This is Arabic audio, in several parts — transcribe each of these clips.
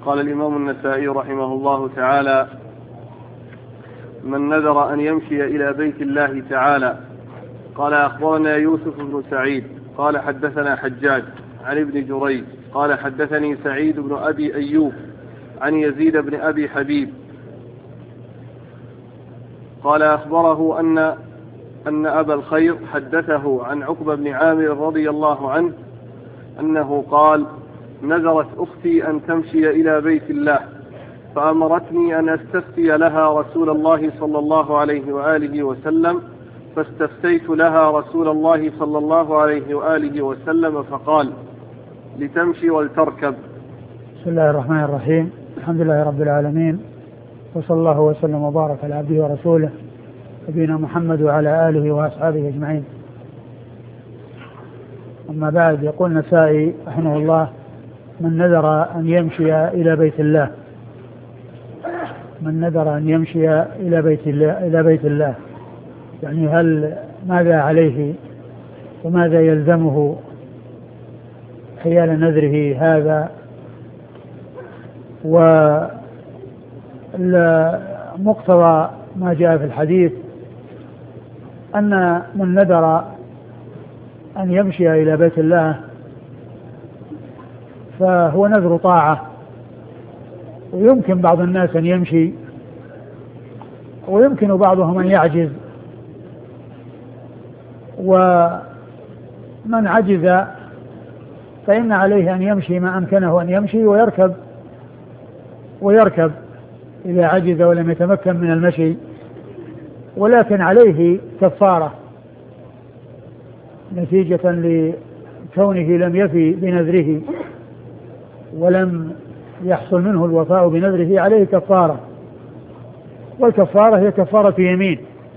قال الإمام النسائي رحمه الله تعالى: من نذر أن يمشي إلى بيت الله تعالى. قال أخبرنا يوسف بن سعيد قال حدثنا حجاج عن ابن جريج قال حدثني سعيد بن أبي أيوب عن يزيد بن أبي حبيب قال أخبره أن أبا الخير حدثه عن عقبة بن عامر رضي الله عنه أنه قال: نذرت أختي أن تمشي إلى بيت الله فأمرتني أن أستفتي لها رسول الله صلى الله عليه وآله وسلم، فاستفتيت لها رسول الله صلى الله عليه وآله وسلم فقال: لتمشي ولتركب. بسم الله الرحمن الرحيم. الحمد لله رب العالمين، وصلى الله وسلم وبارك على عبده ورسوله نبينا محمد وعلى آله وأصحابه أجمعين. أما بعد، يقول النسائي رحمه الله: من نذر أن يمشي إلى بيت الله. من نذر أن يمشي إلى بيت الله يعني هل ماذا عليه وماذا يلزمه حيال نذره هذا؟ ومقتضى ما جاء في الحديث أن من نذر أن يمشي إلى بيت الله فهو نذر طاعة، ويمكن بعض الناس أن يمشي ويمكن بعضهم أن يعجز، ومن عجز فإن عليه أن يمشي ما أمكنه أن يمشي ويركب إذا عجز ولم يتمكن من المشي، ولكن عليه كفارة نتيجة لكونه لم يفي بنذره ولم يحصل منه الوفاء بنذره، عليه كفارة، والكفارة هي كفارة يمين.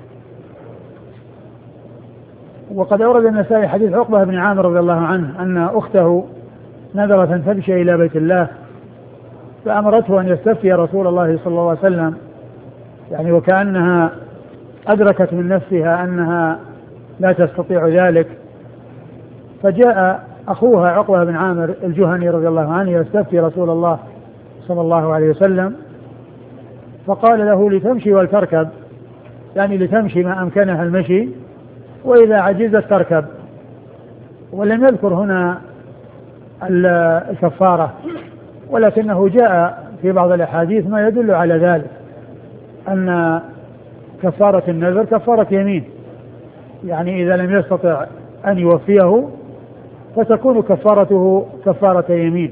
وقد أورد النسائي حديث عقبة بن عامر رضي الله عنه أن أخته نذرت أن تمشي إلى بيت الله فأمرته أن يستفتي رسول الله صلى الله عليه وسلم، يعني وكأنها أدركت من نفسها أنها لا تستطيع ذلك، فجاء أخوها عقبة بن عامر الجهني رضي الله عنه يستفتي رسول الله صلى الله عليه وسلم، فقال له: لتمشي ولتركب، يعني لتمشي ما أمكنها المشي وإذا عجزت تركب. ولم يذكر هنا الكفارة، ولكنه جاء في بعض الأحاديث ما يدل على ذلك، أن كفارة النذر كفارة يمين، يعني إذا لم يستطع أن يوفيه فتكون كفارته كفارة يمين،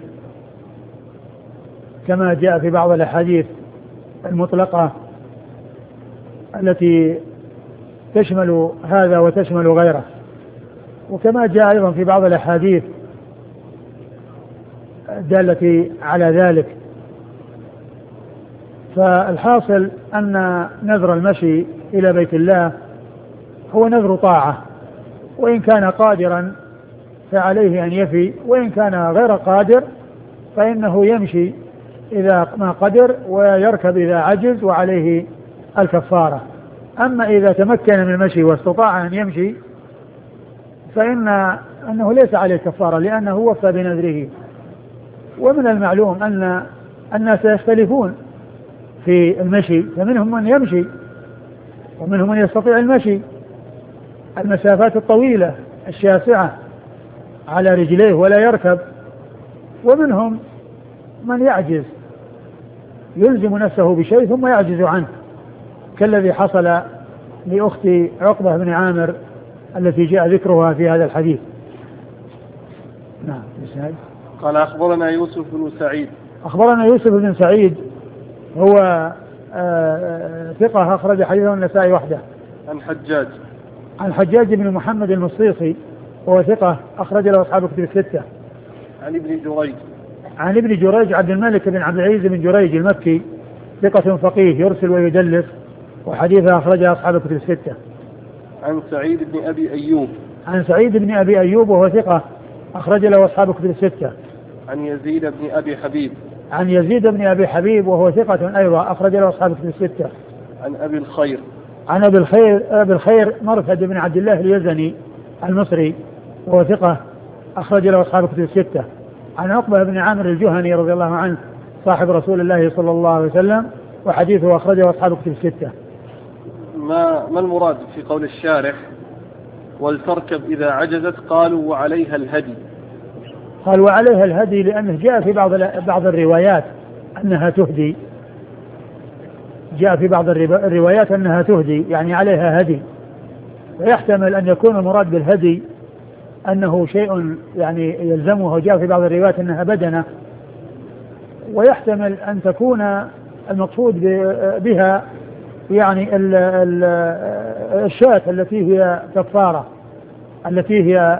كما جاء في بعض الأحاديث المطلقة التي تشمل هذا وتشمل غيره، وكما جاء أيضا في بعض الأحاديث الدالة على ذلك. فالحاصل أن نذر المشي إلى بيت الله هو نذر طاعة، وإن كان قادرا فعليه أن يفي، وإن كان غير قادر فإنه يمشي إذا ما قدر ويركب إذا عجز، وعليه الكفارة. أما إذا تمكن من المشي واستطاع أن يمشي فإنه ليس عليه كفارة، لأنه وفى بنذره. ومن المعلوم أن الناس يختلفون في المشي، فمنهم من يمشي ومنهم من يستطيع المشي المسافات الطويلة الشاسعة على رجليه ولا يركب، ومنهم من يعجز يلزم نفسه بشيء ثم يعجز عنه، كالذي حصل لأخت عقبة بن عامر التي جاء ذكرها في هذا الحديث. نعم. قال أخبرنا يوسف بن سعيد. أخبرنا يوسف بن سعيد هو ثقة أخرج حديثه النسائي وحده. عن حجاج بن محمد المصيصي وهو ثقة أخرج له أصحاب كتب الستة. عن ابن جريج عبد الملك بن عبد العزيز بن جريج المكي ثقة فقيه يرسل ويدلس، وحديثه أخرجه أصحاب كتب الستة. عن سعيد بن أبي أيوب وهو ثقة أخرج له أصحاب كتب الستة. عن يزيد بن أبي حبيب وهو ثقة أيضا أخرج له أصحاب كتب الستة. عن أبي الخير مرثد بن عبد الله اليزني المصري وهو ثقة أخرج له أصحاب كتب الستة. عن عقبة بن عامر الجهني رضي الله عنه صاحب رسول الله صلى الله عليه وسلم، وحديثه أخرجه أصحاب كتب الستة. ما المراد في قول الشارح ولتركب إذا عجزت؟ قالوا وعليها الهدي. قال وعليها الهدي لأنه جاء في بعض الروايات أنها تهدي، جاء في بعض الروايات أنها تهدي يعني عليها هدي، ويحتمل أن يكون المراد بالهدي أنه شيء يعني يلزمه، وجاء في بعض الروايات أنها بدنة، ويحتمل أن تكون المقصود بها يعني الشاة التي هي كفارة، التي هي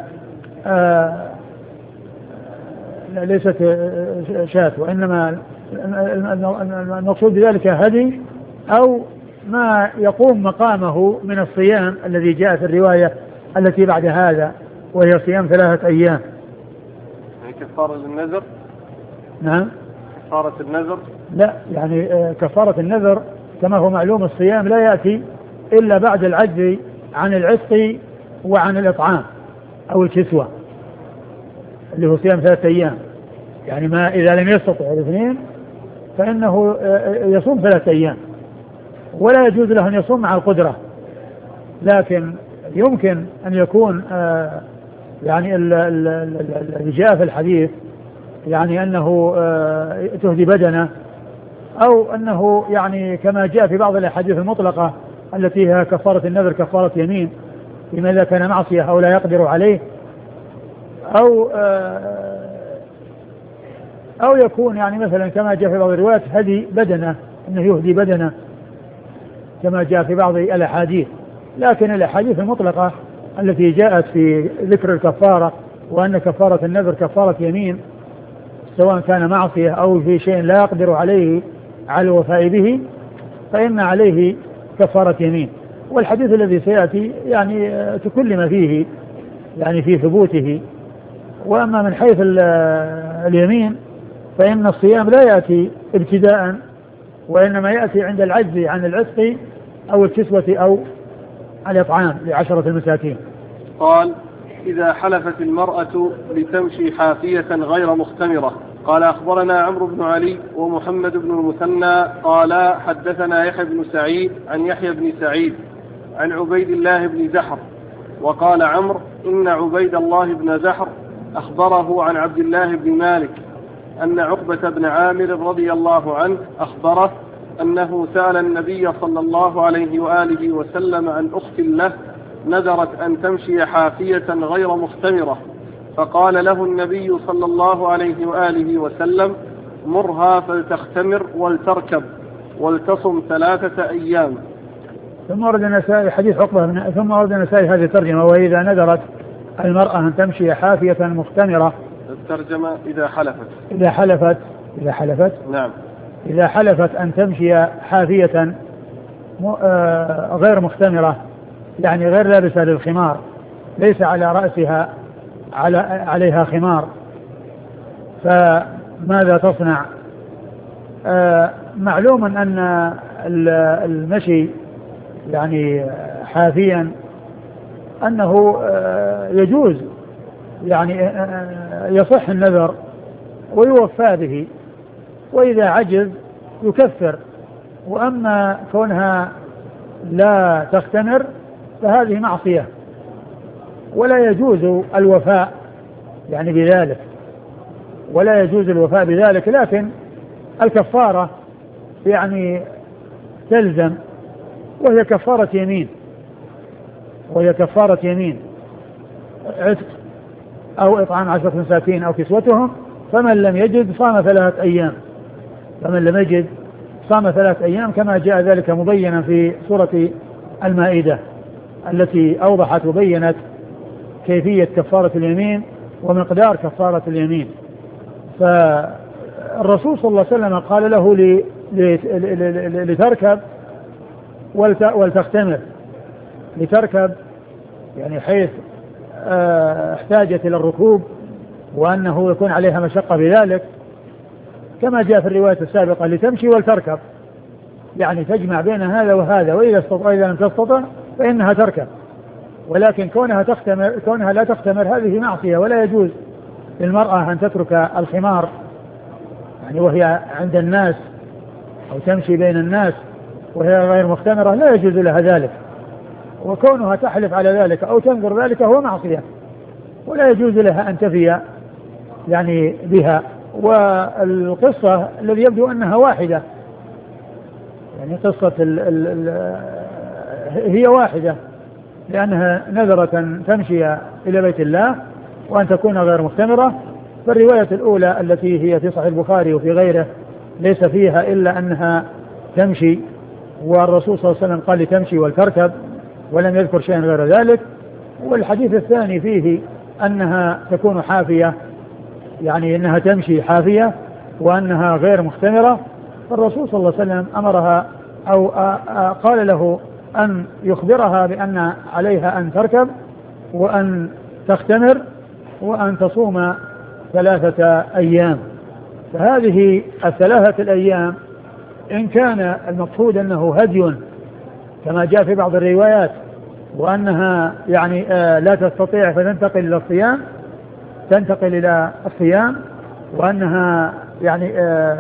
ليست شاة، وإنما المقصود بذلك هدي أو ما يقوم مقامه من الصيام الذي جاء في الرواية التي بعد هذا، وهي صيام 3 أيام. يعني كفارة النذر؟ نعم كفارة النذر؟ لا، يعني كفارة النذر كما هو معلوم الصيام لا يأتي إلا بعد العجز عن العتق وعن الإطعام أو الكسوة اللي هو صيام 3 أيام. يعني ما إذا لم يستطع الاثنين فإنه يصوم 3 أيام، ولا يجوز له أن يصوم مع القدرة، لكن يمكن أن يكون يعني اللي جاء في الحديث يعني أنه تهدي بدنه، أو أنه يعني كما جاء في بعض الأحاديث المطلقة التي هي كفارة النذر كفارة يمين فيما إذا كان معصية أو لا يقدر عليه، أو يكون يعني مثلا كما جاء في بعض الروايات هدي بدنه، أنه يهدي بدنه كما جاء في بعض الأحاديث. لكن الأحاديث المطلقة التي جاءت في ذكر الكفارة وأن كفارة النذر كفارة يمين سواء كان معصية أو في شيء لا يقدر عليه على الوفاء به فإن عليه كفارة يمين. والحديث الذي سيأتي يعني تكلم فيه يعني في ثبوته. وأما من حيث اليمين فإن الصيام لا يأتي ابتداء، وإنما يأتي عند العجز عن العتق أو الكسوة أو الإطعام ل10 المساكين. قال إذا حلفت المرأة لتمشي حافية غير مختمرة. قال أخبرنا عمرو بن علي ومحمد بن المثنى قال حدثنا يحيى بن سعيد عن يحيى بن سعيد عن عبيد الله بن زحر. وقال عمرو إن عبيد الله بن زحر أخبره عن عبد الله بن مالك أن عقبة بن عامر رضي الله عنه أخبره أنه سأل النبي صلى الله عليه وآله وسلم عن أخت له نذرت أن تمشي حافية غير مختمرة، فقال له النبي صلى الله عليه وآله وسلم مرها فلتختمر ولتركب ولتصم 3 أيام. ثم ورد النسائي حديث عقبة ثم ورد النسائي هذه الترجمة وإذا نذرت المرأة أن تمشي حافية مختمرة. الترجمة إذا حلفت نعم إذا حلفت أن تمشي حافية غير مختمرة يعني غير لابسة للخمار، ليس على رأسها عليها خمار، فماذا تصنع؟ معلوم أن المشي يعني حافيا أنه يجوز يعني يصح النذر ويوفى به، وإذا عجز يكفر. وأما كونها لا تختمر فهذه معصية ولا يجوز الوفاء يعني بذلك، لكن الكفارة يعني تلزم، وهي كفارة يمين عتق أو إطعام 10 مساكين أو كسوتهم، فمن لم يجد صام 3 أيام كما جاء ذلك مبينا في سورة المائدة التي أوضحت وبينت كيفية كفارة اليمين ومقدار كفارة اليمين. فالرسول صلى الله عليه وسلم قال له لتركب ولتختمر، لتركب يعني حيث احتاجت إلى الركوب وأنه يكون عليها مشقة بذلك، كما جاء في الرواية السابقة لتمشي ولتركب يعني تجمع بين هذا وهذا، وإذا لم تستطع فإنها تركب. ولكن كونها لا تختمر هذه معصية، ولا يجوز للمرأة أن تترك الخمار يعني وهي عند الناس أو تمشي بين الناس وهي غير مختمرة لا يجوز لها ذلك، وكونها تحلف على ذلك أو تنذر ذلك هو معصية، ولا يجوز لها أن تفي يعني بها. والقصة الذي يبدو أنها واحدة، يعني قصة هي واحدة، لأنها نذرت تمشي إلى بيت الله وأن تكون غير مختمرة. فالرواية الأولى التي هي في صحيح البخاري وفي غيره ليس فيها إلا أنها تمشي، والرسول صلى الله عليه وسلم قال لتمشي ولتركب ولم يذكر شيئا غير ذلك. والحديث الثاني فيه أنها تكون حافية، يعني أنها تمشي حافية وأنها غير مختمرة. فالرسول صلى الله عليه وسلم أمرها أو قال له أن يخبرها بأن عليها أن تركب وأن تختمر وأن تصوم 3 أيام. فهذه 3 الأيام إن كان المقصود أنه هدي كما جاء في بعض الروايات وأنها يعني لا تستطيع فتنتقل إلى الصيام، تنتقل إلى الصيام، وأنها يعني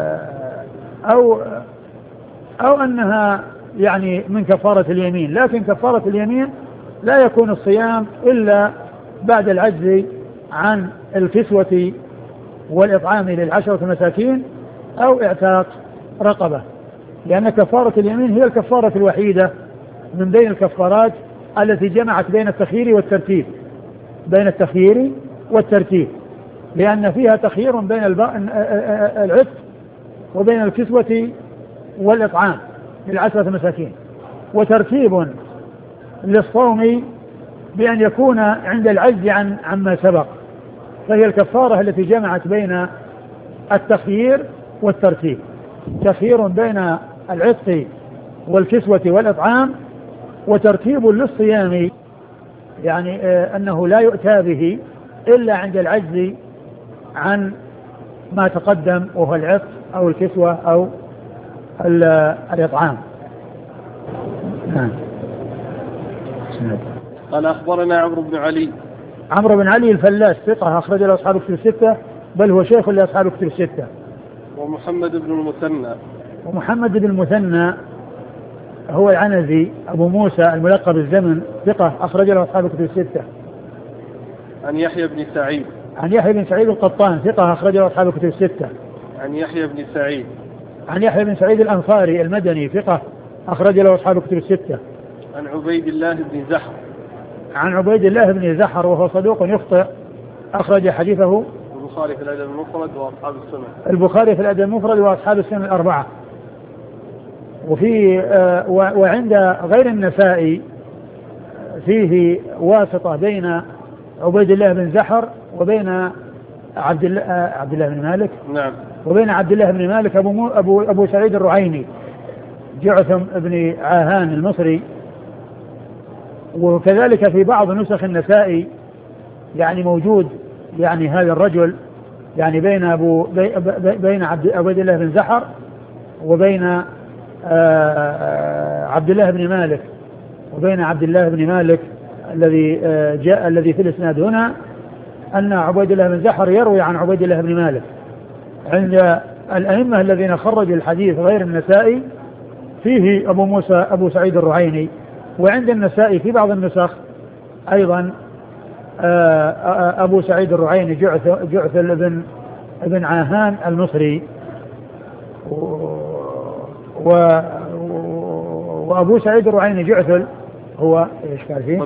أو أنها يعني من كفارة اليمين. لكن كفارة اليمين لا يكون الصيام إلا بعد العجز عن الكسوة والإطعام ل10 مساكين أو إعتاق رقبة، لأن كفارة اليمين هي الكفارة الوحيدة من بين الكفارات التي جمعت بين التخيير والترتيب، بين التخيير والترتيب، لأن فيها تخيير بين العتق وبين الكسوة والإطعام ل10 مساكين، وترتيب للصوم بأن يكون عند العجز عما سبق. فهي الكفارة التي جمعت بين التخيير والترتيب، تخيير بين العتق والكسوة والإطعام، وترتيب للصيام، يعني أنه لا يؤتى به إلا عند العجز عن ما تقدم وهو العتق أو الكسوة أو الإطعام. قال أخبرنا عمرو بن علي. عمرو بن علي الفلاس ثقة أخرج له أصحاب كتب الستة، بل هو شيخ لأصحاب كتب الستة. ومحمد بن المثنى. ومحمد بن المثنى هو العنزي أبو موسى الملقب بالزمن ثقة أخرج له أصحاب كتب الستة. عن يحيى بن سعيد. عن يحيى بن سعيد القطان ثقة أخرج له أصحاب كتب الستة. عن يحيى بن سعيد. عن يحيى بن سعيد الأنصاري المدني ثقة أخرج له أصحاب كتب الستة. عن عبيد الله بن زحر. عن عبيد الله بن زحر وهو صدوق يخطئ أخرج حديثه البخاري في الأدب المفرد وأصحاب السنن. البخاري في الأدب المفرد وأصحاب السنن الأربعة. وفي وعند غير النسائي فيه واسطة بين عبيد الله بن زحر وبين عبد الله بن مالك. نعم. وبين عبد الله بن مالك أبو سعيد الرعيني جعثم بن عاهان المصري. وكذلك في بعض نسخ النسائي يعني موجود يعني هذا الرجل يعني بين عبد الله بن زحر وبين عبد الله بن مالك، وبين عبد الله بن مالك الذي في الإسناد هنا أن عبيد الله بن زحر يروي عن عبيد الله بن مالك. عند الأئمة الذين خرجوا الحديث غير النسائي فيه أبو موسى أبو سعيد الرعيني، وعند النسائي في بعض النسخ أيضا أبو سعيد الرعيني جعثل بن عاهان المصري. وأبو سعيد الرعيني جعثل هو إيش قال فيه؟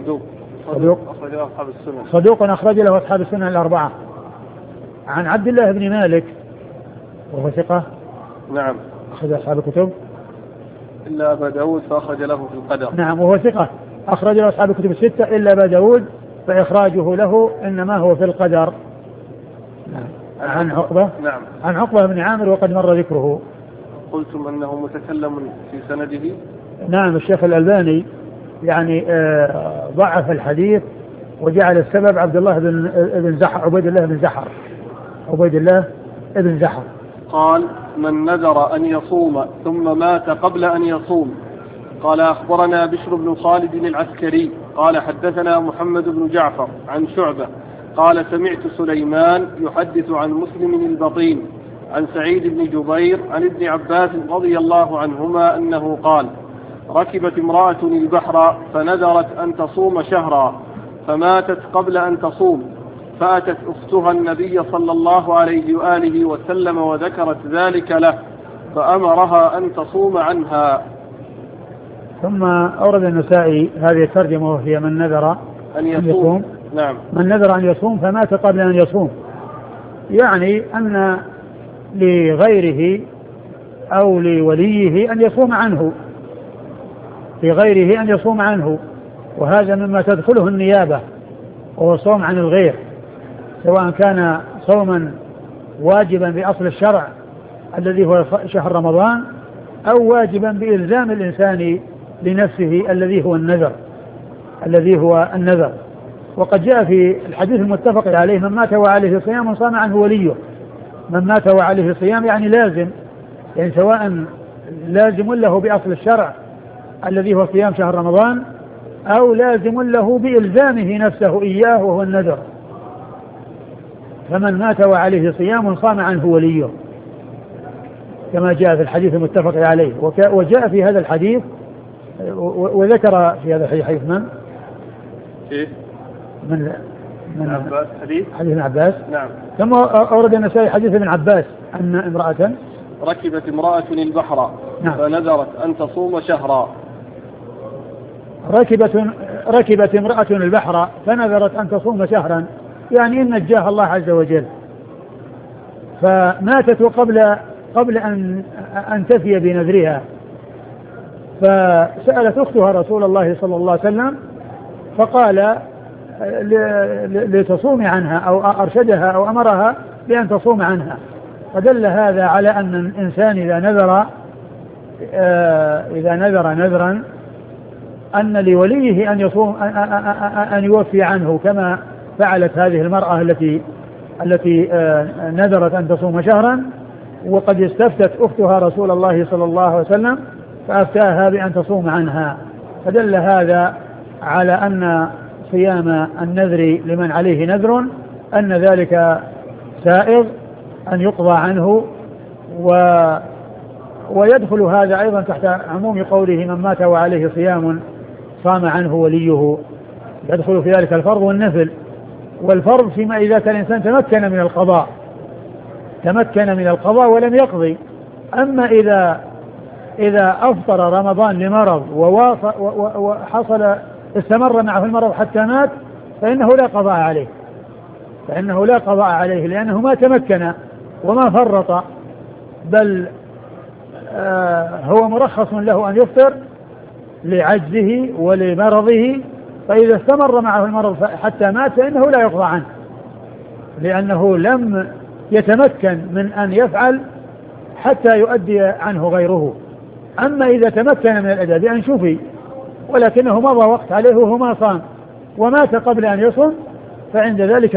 صدوق أخرج له أصحاب السنن الأربعة. عن عبد الله بن مالك وهو ثقة. نعم. أخرج أصحاب الكتب إلا أبا داود فأخرج له في القدر. نعم وهو ثقة أخرج له أصحاب الكتب الستة إلا أبا داود فإخراجه له إنما هو في القدر. نعم. عن عقبة. نعم. عن عقبة بن عامر وقد مر ذكره. قلتم أنه متكلم في سنده. نعم الشيخ الألباني يعني ضعف الحديث وجعل السبب عبد الله بن زحر عبيد الله بن زحر عبيد الله بن زحر. قال من نذر أن يصوم ثم مات قبل أن يصوم. قال أخبرنا بشر بن خالد العسكري قال حدثنا محمد بن جعفر عن شعبة قال سمعت سليمان يحدث عن مسلم البطين عن سعيد بن جبير عن ابن عباس رضي الله عنهما أنه قال: ركبت امرأة البحر فنذرت أن تصوم شهرا فماتت قبل أن تصوم، فأتت أختها النبي صلى الله عليه وآله وسلم وذكرت ذلك له فأمرها أن تصوم عنها. ثم أورد النسائي هذه الترجمة وهي من نذر أن يصوم. نعم. من نذر أن يصوم فمات قبل أن يصوم، يعني أن لغيره أو لوليه أن يصوم عنه، لغيره أن يصوم عنه، وهذا مما تدخله النيابة وهو الصوم عن الغير، سواء كان صوما واجبا بأصل الشرع الذي هو شهر رمضان أو واجبا بإلزام الإنسان لنفسه الذي هو النذر. وقد جاء في الحديث المتفق عليه: من مات وعليه صيام صام عنه وليه. من مات وعليه صيام يعني لازم، يعني سواء لازم له بأصل الشرع الذي هو صيام شهر رمضان أو لازم له بإلزامه نفسه إياه وهو النذر. فمن مات وعليه صيام صام عنه وليه كما جاء في الحديث المتفق عليه. وجاء في هذا الحديث وذكر في هذا الحديث من عباس، حديث ابن عباس. نعم. ثم أورد النسائي حديث ابن عباس أن امرأة ركبت امرأة البحر. نعم. فنذرت أن تصوم شهرا. ركبت امرأة البحر فنذرت أن تصوم شهرا، يعني إن نجاها الله عز وجل، فماتت قبل أن تفي بنذرها، فسألت أختها رسول الله صلى الله عليه وسلم فقال لتصوم عنها أو أرشدها أو أمرها بأن تصوم عنها. فدل هذا على أن الإنسان إذا نذر نذرا أن لوليه أن يصوم أن يوفي عنه، كما فعلت هذه المرأة التي نذرت أن تصوم شهرا، وقد استفتت أختها رسول الله صلى الله عليه وسلم فأفتاها بأن تصوم عنها. فدل هذا على أن صيام النذر لمن عليه نذر أن ذلك سائغ أن يقضى عنه، ويدخل هذا أيضا تحت عموم قوله: من مات وعليه صيام صام عنه وليه. يدخل في ذلك الفرض والنفل. والفرض فيما إذا كان الإنسان تمكن من القضاء ولم يقضي. أما إذا أفطر رمضان لمرض وحصل استمر معه المرض حتى مات فإنه لا قضاء عليه، لأنه ما تمكن وما فرط، بل هو مرخص له أن يفطر لعجزه ولمرضه، فإذا استمر معه المرض حتى مات فإنه لا يقضى عنه، لأنه لم يتمكن من أن يفعل حتى يؤدي عنه غيره. أما إذا تمكن من الأداء بأن شفي ولكنه مضى وقت عليه وهو ما صام ومات قبل أن يصم فعند ذلك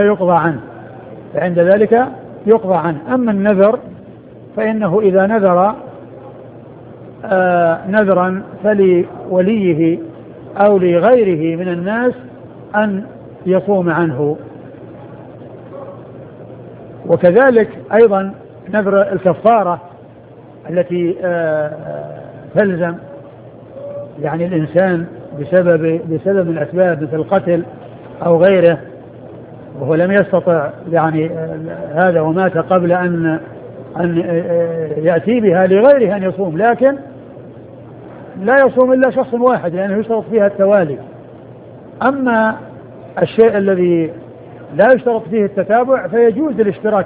يقضى عنه. أما النذر فإنه إذا نذر نذرا فلوليه أو لغيره من الناس أن يصوم عنه. وكذلك أيضا نذر الكفارة التي تلزم يعني الإنسان بسبب من الأسباب مثل القتل أو غيره، وهو لم يستطع يعني هذا ومات قبل أن يأتي بها لغيره أن يصوم، لكن لا يصوم إلا شخص واحد لأنه يشترط فيها التوالي. أما الشيء الذي لا يشترط فيه التتابع فيجوز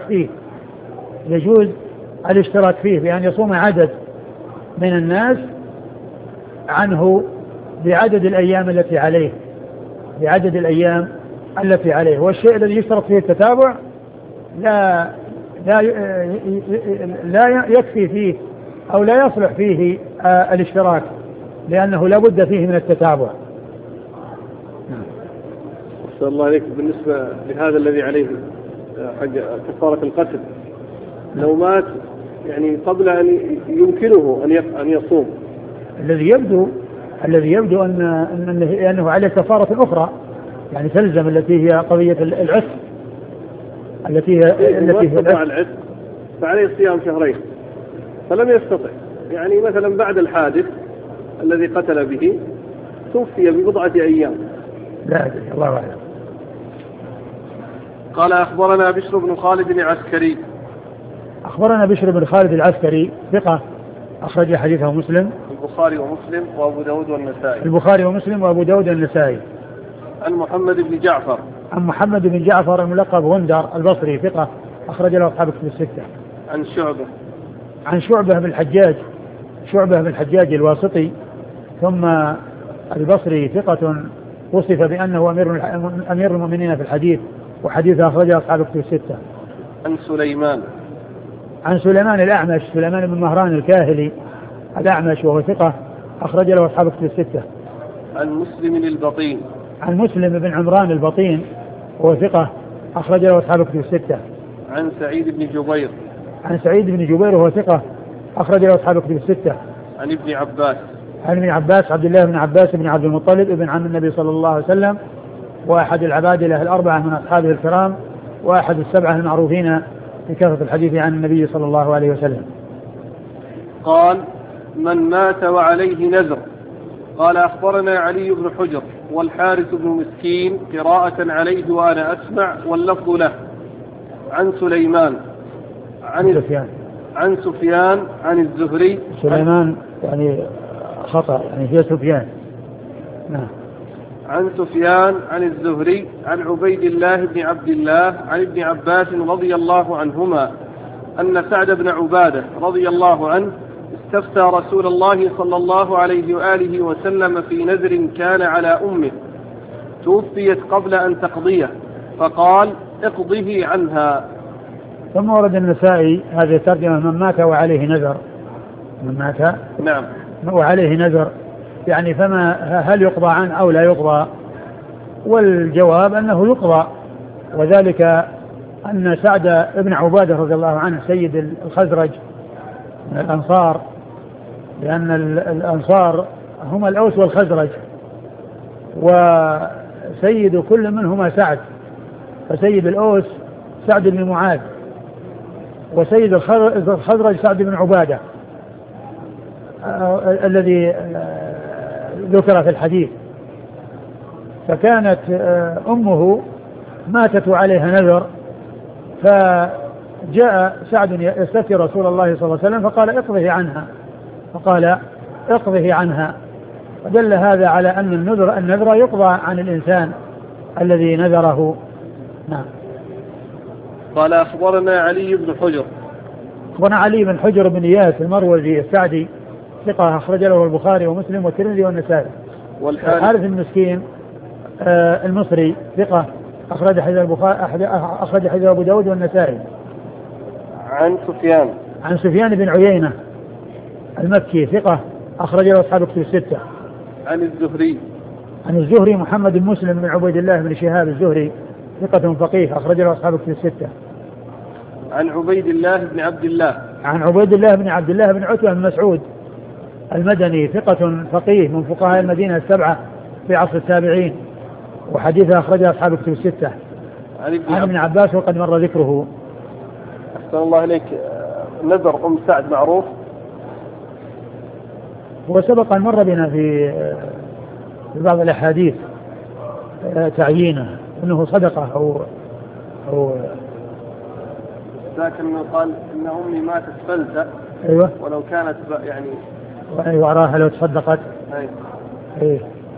الاشتراك فيه بأن يصوم عدد من الناس عنه بعدد الأيام التي عليه. والشيء الذي يشترط فيه التتابع لا يكفي فيه أو لا يصلح فيه الاشتراك، لأنه لا بد فيه من التتابع. أحسن الله عليك. بالنسبة لهذا الذي عليه كفارة القتل، لو مات يعني قبل أن يمكنه أن يصوم، الذي يبدو أنه عليه كفارة أخرى يعني تلزم، التي هي قضية العتق، التي هي العتق. فعليه صيام شهرين فلم يستطع، يعني مثلا بعد الحادث الذي قتل به توفي ببضعة أيام. لا أدري، الله أعلم. قال أخبرنا بشر بن خالد العسكري. أخبرنا بشر بن خالد العسكري ثقة أخرج حديثه مسلم، البخاري ومسلم وأبو داود والنسائي. البخاري ومسلم وأبو داود والنسائي. عن محمد بن جعفر. عن محمد بن جعفر الملقب غندر البصري ثقة أخرج له أصحاب الكتب الستة. عن شعبة. عن شعبة بن الحجاج، شعبة بن الحجاج الواسطي ثم البصري ثقة وصف بأنه أمير المؤمنين في الحديث، وحديثه أخرجه أصحاب الكتب الستة. عن سليمان. عن سليمان الأعمش، سليمان بن مهران الكاهلي الأعمش وهو ثقة أخرج له أصحاب الكتب الستة. عن مسلم البطين. عن مسلم بن عمران البطين وهو ثقة أخرج له أصحاب الكتب الستة. عن سعيد بن جبير. عن سعيد بن جبير وهو ثقة أخرج له أصحاب الكتب الستة. عن ابن عباس. عن ابن عباس عبد الله بن عباس بن عبد المطلب ابن عم النبي صلى الله عليه وسلم، وأحد العبادلة الأربعة من أصحابه الكرام، وأحد السبعة المعروفين بكثرة الحديث عن النبي صلى الله عليه وسلم. قال: من مات وعليه نذر. قال: أخبرنا علي بن حجر والحارث بن مسكين قراءة عليه وأنا أسمع واللفظ له. عن سليمان عن سفيان عن الزهري. سليمان يعني خطأ، يعني هي سفيان. نعم. عن سفيان عن الزهري عن عبيد الله بن عبد الله عن ابن عباس رضي الله عنهما أن سعد بن عبادة رضي الله عنه استفتى رسول الله صلى الله عليه وآله وسلم في نذر كان على أمه توفيت قبل أن تقضيه، فقال: اقضه عنها. ثم ورد النسائي هذه الترجمة: من مات وعليه نذر. من مات نعم وعليه نذر، يعني فما هل يقضى عنه أو لا يقضى؟ والجواب أنه يقضى، وذلك أن سعد بن عبادة رضي الله عنه سيد الخزرج من الأنصار، لأن الأنصار هم الأوس والخزرج، وسيد كل منهما سعد، فسيد الأوس سعد بن معاذ، وسيد الخزرج سعد بن عبادة الذي ذكر في الحديث. فكانت أمه ماتت عليها نذر، فجاء سعد يستفتي رسول الله صلى الله عليه وسلم فقال: اقضه عنها. ودل هذا على أن النذر يقضى عن الإنسان الذي نذره. نعم. قال: أخبرنا علي بن حجر. أخبرنا علي بن حجر بن إياس المروزي السعدي ثقة أخرج له البخاري ومسلم والترمذي والنسائي. والحارث المسكين المصري ثقة أخرج حديث أبو داود والنسائي. عن سفيان بن عيينة المكي ثقة أخرج له أصحاب الكتب الستة. عن الزهري محمد بن مسلم بن عبيد الله بن شهاب الزهري ثقة فقيه أخرج له أصحاب الكتب الستة. عن عبيد الله بن عبد الله. عن عبيد الله بن عبد الله بن عتبة بن مسعود المدني ثقة فقيه من فقهاء المدينة السبعة في عصر التابعين، وحديثه أخرجه أصحاب الكتب الستة. عن ابن عباس وقد مر ذكره. أحسن الله إليك. نذر أم سعد معروف؟ هو سبق أن مر بنا في بعض الأحاديث تعيينه أنه صدقة أو لكن قال إن أمي ماتت فلتة. أيوة. ولو كانت يعني وأراها لو تصدقت. أيه.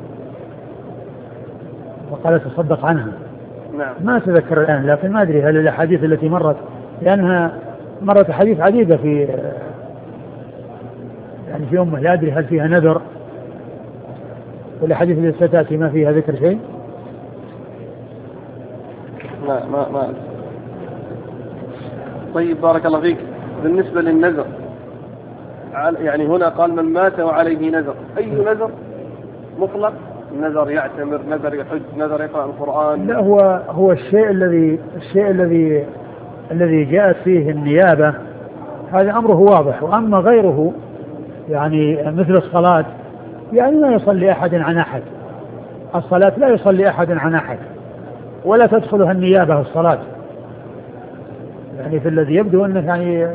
وقالت تصدق عنها. نعم. ما أتذكر الآن، لكن ما أدري هل الأحاديث التي مرت، لأنها مرت حديث عديدة في يعني في أمه، لا أدري هل فيها نذر، والأحاديث التي ستأتي ما فيها ذكر شيء. لا ما طيب بارك الله فيك. بالنسبة للنذر يعني هنا قال: من مات وعليه نذر. أي نذر؟ مطلق؟ نذر يعتمر، نذر يحج، نذر يقرأ القرآن؟ لا، هو الشيء الذي جاءت فيه النيابة، هذا أمره واضح. وأما غيره يعني مثل الصلاة، يعني لا يصلي أحد عن أحد، الصلاة لا يصلي أحد عن أحد، ولا تدخلها النيابة الصلاة، يعني في الذي يبدو أنه يعني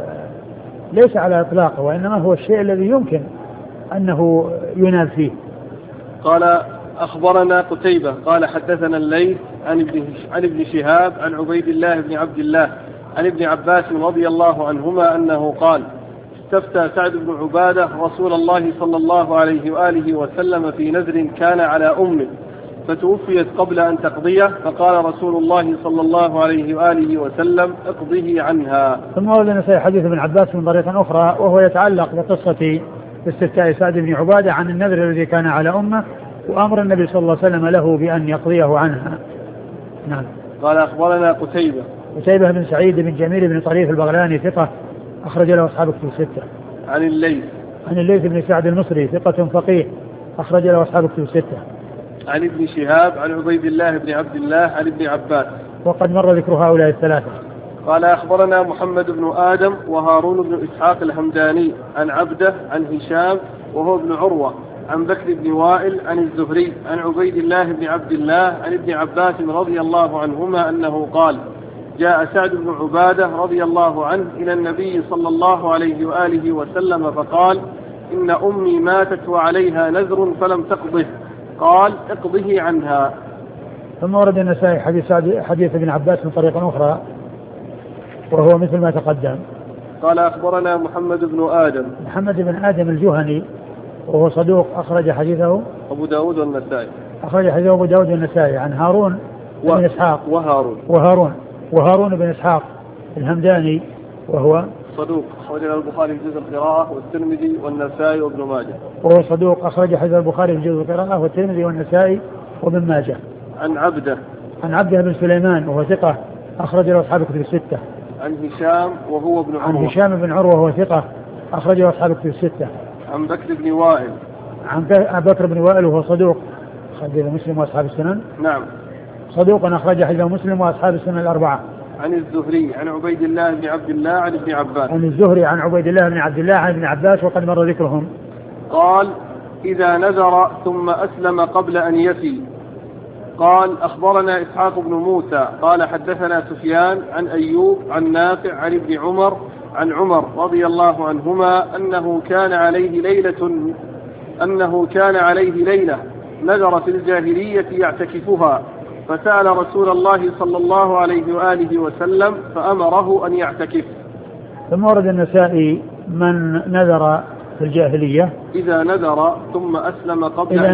ليس على إطلاقه، وإنما هو الشيء الذي يمكن أنه ينال فيه. قال أخبرنا قتيبة قال حدثنا الليث عن ابن شهاب عن عبيد الله بن عبد الله عن ابن عباس رضي الله عنهما أنه قال استفتى سعد بن عبادة رسول الله صلى الله عليه وآله وسلم في نذر كان على أمه فتوفيت قبل أن تقضيه، فقال رسول الله صلى الله عليه وآله وسلم اقضه عنها. ثم ورد النسائي حديث ابن عباس من طريق أخرى وهو يتعلق بقصة استفتاء سعد بن عبادة عن النذر الذي كان على أمه وأمر النبي صلى الله عليه وسلم له بأن يقضيه عنها. نعم. قال أخبرنا قتيبة بن سعيد بن جميل بن طريف البغلاني ثقة أخرج له أصحاب كتب الستة. عن الليث بن سعد المصري ثقة فقيه أخرج له أصحاب كتب الستة. عن ابن شهاب عن عبيد الله بن عبد الله عن ابن عباس، وقد مر ذكر هؤلاء الثلاثة. قال أخبرنا محمد بن آدم وهارون بن إسحاق الهمداني عن عبده عن هشام وهو ابن عروة عن بكر بن وائل عن الزهري عن عبيد الله بن عبد الله عن ابن عباس رضي الله عنهما أنه قال جاء سعد بن عبادة رضي الله عنه إلى النبي صلى الله عليه وآله وسلم فقال إن أمي ماتت وعليها نذر فلم تقضه، قال اقضه عنها. ثم ورد النسائي حديث ابن عباس من طريق أخرى وهو مثل ما تقدم. قال أخبرنا محمد بن آدم الجهني وهو صدوق أخرج حديثه أبو داود والنسائي. أخرج حديثه أبو داود والنسائي عن هارون بن إسحاق وهارون بن إسحاق الهمداني وهو صدوق أخرج البخاري في جزء القراءة والترمذي والنسائي وابن ماجه. وهو صدوق أخرج حديث البخاري في جزء القراءة والترمذي والنسائي وابن ماجه. عن عبده بن سليمان وهو ثقة أخرج له أصحاب كتب الستة. عن هشام وهو ابن عروة. عن هشام بن عروة وهو ثقة أخرج له أصحاب كتب الستة. عن بكر بن وائل. عن بكر بن وائل وهو صدوق أخرج له مسلم وأصحاب السنن. نعم. صدوق أخرج حديث مسلم وأصحاب السنن الأربعة. عن الزهري عن عبيد الله بن عبد الله عن ابن عباس. عن الزهري عن عبيد الله بن عبد الله عن ابن عباس وقد مر ذكرهم. قال إذا نذر ثم أسلم قبل أن يفي. قال أخبرنا إسحاق بن موسى قال حدثنا سفيان عن أيوب عن نافع عن ابن عمر عن عمر رضي الله عنهما أنه كان عليه ليلة نذر في الجاهلية يعتكفها، فسأل رسول الله صلى الله عليه وآله وسلم فأمره أن يعتكف. ثم ورد النسائي من نذر في الجاهلية إذا نذر ثم أسلم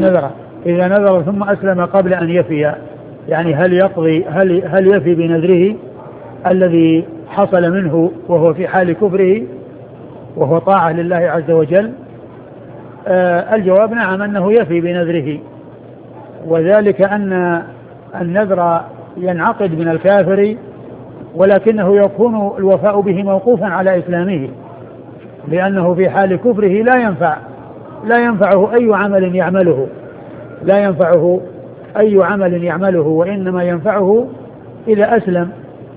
قبل أن يفي، يعني هل يفي بنذره الذي حصل منه وهو في حال كفره وهو طاعة لله عز وجل؟ الجواب نعم، أنه يفي بنذره، وذلك أن النذر ينعقد من الكافر ولكنه يكون الوفاء به موقوفا على إسلامه، لأنه في حال كفره لا ينفعه أي عمل يعمله وإنما ينفعه إذا أسلم.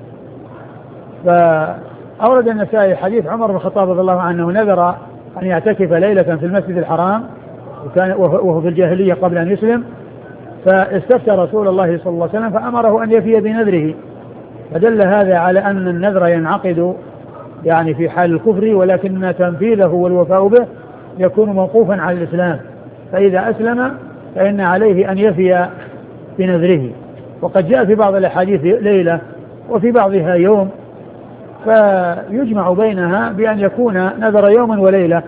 فأورد النسائي حديث عمر بن الخطاب رضي الله عنه نذر أن يعتكف ليلة في المسجد الحرام وهو في الجاهلية قبل أن يسلم، فاستفتى رسول الله صلى الله عليه وسلم فأمره أن يفي بنذره، فدل هذا على أن النذر ينعقد يعني في حال الكفر، ولكن تنفيذه والوفاء به يكون موقوفا على الإسلام، فإذا أسلم فإن عليه أن يفي بنذره. وقد جاء في بعض الأحاديث ليلة وفي بعضها يوم، فيجمع بينها بأن يكون نذر يوما وليلة،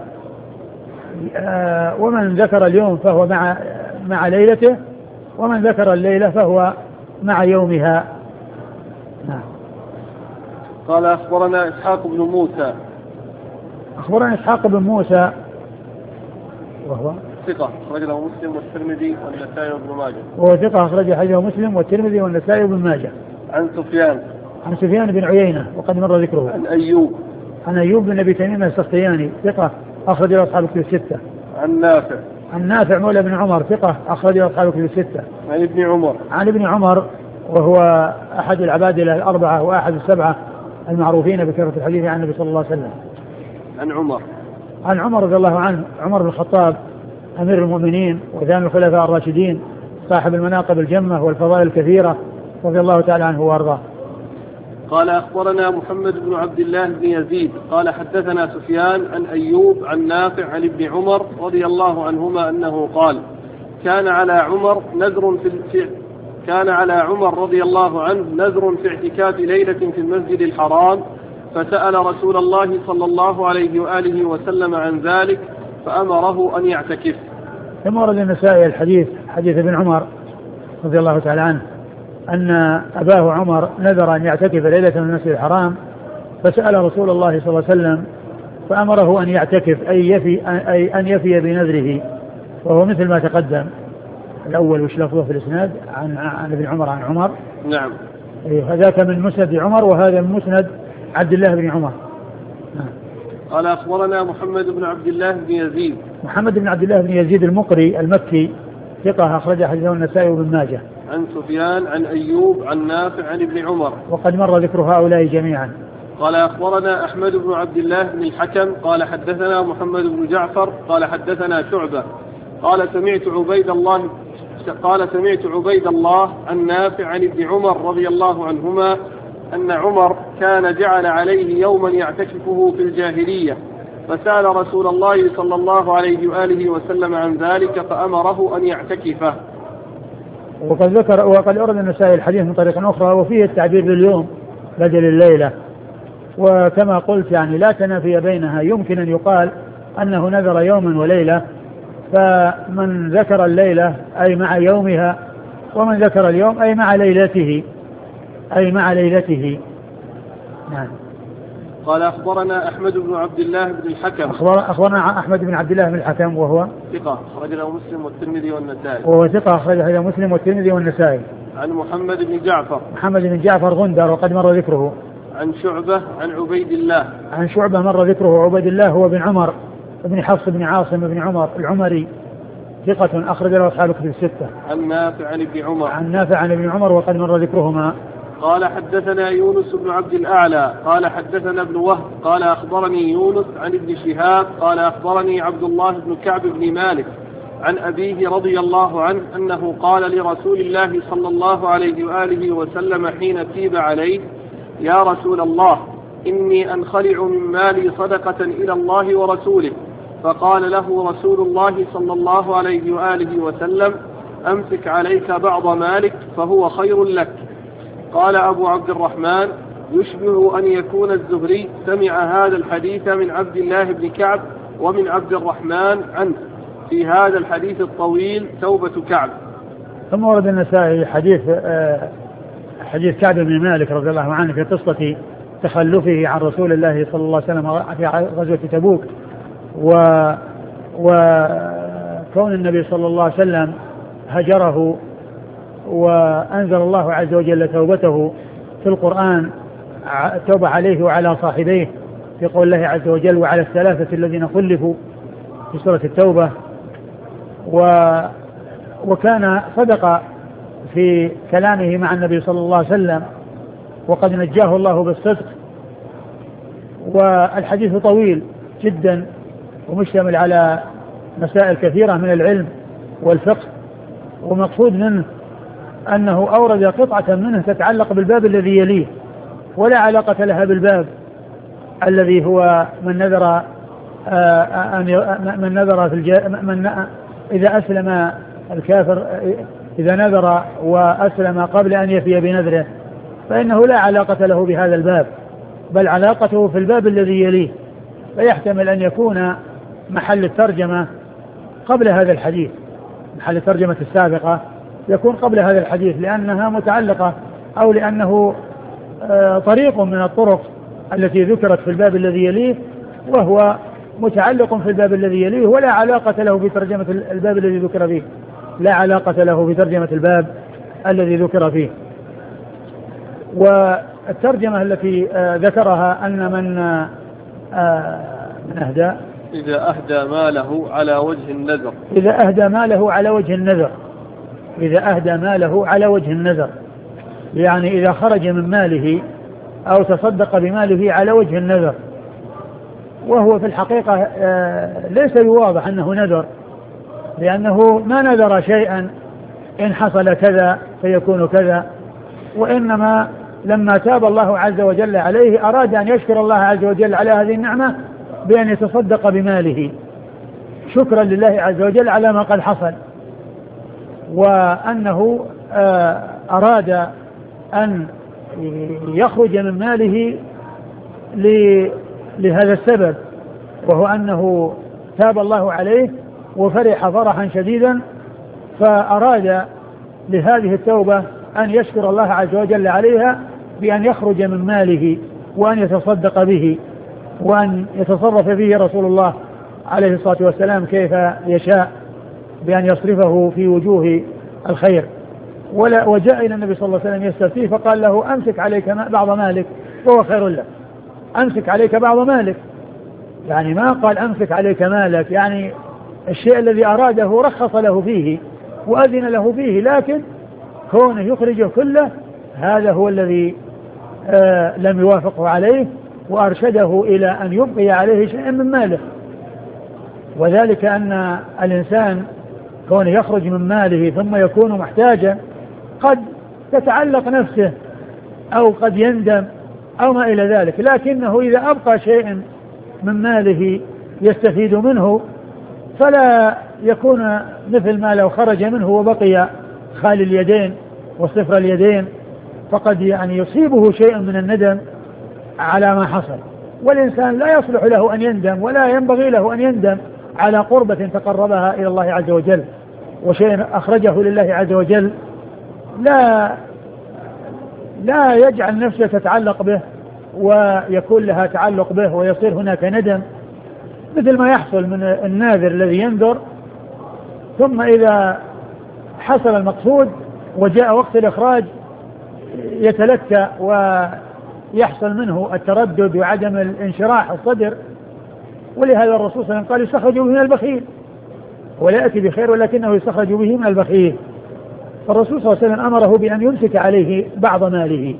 ومن ذكر اليوم فهو مع ليلته، ومن ذكر الليلة فهو مع يومها. قال أخبرنا إسحاق بن موسى وهو ثقة أخرج له مسلم والترمذي والنسائي وابن ماجه. وهو ثقة أخرج حديثه مسلم والترمذي والنسائي وابن ماجه. عن سفيان بن عيينة وقد مر ذكره. عن أيوب بن أبي تميم السختياني ثقة أخرج له أصحاب الكتب الستة. عن نافع مولى ابن عمر ثقة أخرج له أصحاب الكتب الستة. عن ابن عمر وهو أحد العبادلة الأربعة وأحد السبعة المعروفين بكثرة الحديث عن النبي صلى الله عليه وسلم. عن عمر رضي الله عنه، عمر بن الخطاب أمير المؤمنين وثاني الخلفاء الراشدين صاحب المناقب الجمة والفضائل الكثيرة رضي الله تعالى عنه وارضاه. قال أخبرنا محمد بن عبد الله بن يزيد قال حدثنا سفيان عن أيوب عن نافع عن ابن عمر رضي الله عنهما أنه قال كان على عمر رضي الله عنه نذر في اعتكاف ليلة في المسجد الحرام، فسأل رسول الله صلى الله عليه وآله وسلم عن ذلك فأمره أن يعتكف. ثم ورد النسائي الحديث حديث ابن عمر رضي الله تعالى عنه أن أباه عمر نذر أن يعتكف ليلة في المسجد الحرام، فسأل رسول الله صلى الله عليه وسلم فأمره أن يعتكف أي أن يفي بنذره، وهو مثل ما تقدم. الأول وش لفظه في الإسناد عن ابن عمر عن عمر. نعم. هذاك من مسند عمر وهذا من مسند عبد الله بن عمر. قال أخبرنا محمد بن عبد الله بن يزيد. محمد بن عبد الله بن يزيد المقري المكي ثقة أخرج حديثه النسائي وابن ماجه. عن سفيان عن أيوب عن نافع عن ابن عمر، وقد مر ذكر هؤلاء جميعا. قال أخبرنا أحمد بن عبد الله بن الحكم قال حدثنا محمد بن جعفر قال حدثنا شعبة قال سمعت عبيد الله عن نافع عن ابن عمر رضي الله عنهما أن عمر كان جعل عليه يوما يعتكفه في الجاهلية، فسأل رسول الله صلى الله عليه وآله وسلم عن ذلك فأمره أن يعتكفه. وقد أورد النسائي الحديث من طريق أخرى وفيه التعبير باليوم بدل الليلة، وكما قلت يعني لا تنافي بينها، يمكن أن يقال أنه نذر يوما وليلة، فمن ذكر الليلة أي مع يومها، ومن ذكر اليوم أي مع ليلته. نعم. قال أخبرنا أحمد بن عبد الله بن الحكم. أخبرنا أحمد بن عبد الله بن الحكم وهو ثقة أخرج له مسلم والترمذي والنسائي. وهو ثقة أخرج له مسلم والترمذي والنسائي. عن محمد بن جعفر. محمد بن جعفر غندر وقد مر ذكره. عن شعبة عن عبيد الله. عن شعبة مر ذكره. عبيد الله هو بن عمر بن حفص بن عاصم بن عمر العمري ثقة أخرج له أصحاب الكتب الستة. عن نافع عن ابن عمر. عن نافع عن ابن عمر وقد مر ذكرهما. قال حدثنا يونس بن عبد الأعلى قال حدثنا ابن وهب قال أخبرني يونس عن ابن شهاب قال أخبرني عبد الله بن كعب بن مالك عن أبيه رضي الله عنه أنه قال لرسول الله صلى الله عليه وآله وسلم حين تيب عليه: يا رسول الله، إني أنخلع من مالي صدقة إلى الله ورسوله. فقال له رسول الله صلى الله عليه وآله وسلم: أمسك عليك بعض مالك فهو خير لك. قال أبو عبد الرحمن: يشبه أن يكون الزهري سمع هذا الحديث من عبد الله بن كعب ومن عبد الرحمن عنه في هذا الحديث الطويل توبة كعب. ثم ورد النسائي حديث كعب بن مالك رضي الله عنه في قصة تخلفه عن رسول الله صلى الله عليه وسلم في غزوة تبوك، وكون النبي صلى الله عليه وسلم هجره، وأنزل الله عز وجل توبته في القرآن، توبة عليه وعلى صاحبيه في قول الله عز وجل: وعلى الثلاثة الذين خلفوا في سورة التوبة. وكان صدق في كلامه مع النبي صلى الله عليه وسلم، وقد نجاه الله بالصدق. والحديث طويل جدا ومشتمل على مسائل كثيرة من العلم والفقه، ومقصود منه أنه أورد قطعة منه تتعلق بالباب الذي يليه، ولا علاقة لها بالباب الذي هو من نذر إذا أسلم الكافر، إذا نذر وأسلم قبل أن يفي بنذره فإنه لا علاقة له بهذا الباب، بل علاقته في الباب الذي يليه، فيحتمل أن يكون محل الترجمة قبل هذا الحديث، محل الترجمة السابقة يكون قبل هذا الحديث، لأنها متعلقة أو لأنه طريق من الطرق التي ذكرت في الباب الذي يليه، وهو متعلق في الباب الذي يليه ولا علاقة له بترجمة الباب الذي ذكر فيه، لا علاقة له بترجمة الباب الذي ذكر فيه. والترجمة التي ذكرها أن من أهدى إذا أهدى ماله على وجه النذر، إذا أهدى ماله على وجه النذر، إذا أهدى ماله على وجه النذر، يعني إذا خرج من ماله أو تصدق بماله على وجه النذر، وهو في الحقيقة ليس بواضح أنه نذر، لأنه ما نذر شيئا إن حصل كذا فيكون كذا، وإنما لما تاب الله عز وجل عليه أراد أن يشكر الله عز وجل على هذه النعمة بأن يتصدق بماله شكرا لله عز وجل على ما قد حصل، وأنه أراد أن يخرج من ماله لهذا السبب، وهو أنه تاب الله عليه وفرح فرحا شديدا، فأراد لهذه التوبة أن يشكر الله عز وجل عليها بأن يخرج من ماله وأن يتصدق به وأن يتصرف فيه رسول الله عليه الصلاة والسلام كيف يشاء بأن يصرفه في وجوه الخير. وجاء إلى النبي صلى الله عليه وسلم يستفتيه فقال له أمسك عليك بعض مالك وهو خير لك، أمسك عليك بعض مالك، يعني ما قال أمسك عليك مالك، يعني الشيء الذي أراده رخص له فيه وأذن له فيه، لكن كونه يخرجه كله هذا هو الذي لم يوافقه عليه، وأرشده إلى أن يبقي عليه شيء من ماله. وذلك أن الإنسان كونه يخرج من ماله ثم يكون محتاجا قد تتعلق نفسه أو قد يندم أو ما إلى ذلك، لكنه إذا أبقى شيء من ماله يستفيد منه فلا يكون مثل ما لو خرج منه وبقي خالي اليدين وصفر اليدين، فقد يعني يصيبه شيء من الندم على ما حصل. والإنسان لا يصلح له أن يندم ولا ينبغي له أن يندم على قربة تقربها إلى الله عز وجل وشيء أخرجه لله عز وجل، لا يجعل نفسه تتعلق به ويكون لها تعلق به ويصير هناك ندم، مثل ما يحصل من الناذر الذي ينذر ثم إذا حصل المقصود وجاء وقت الإخراج يتلكى ويحصل منه التردد وعدم الانشراح الصدر. ولهذا الرسول صلى الله عليه وسلم قال يستخرج به من البخيل ولا يأتي بخير ولكنه يستخرج به من البخيل، فالرسول صلى الله عليه وسلم أمره بأن يمسك عليه بعض ماله،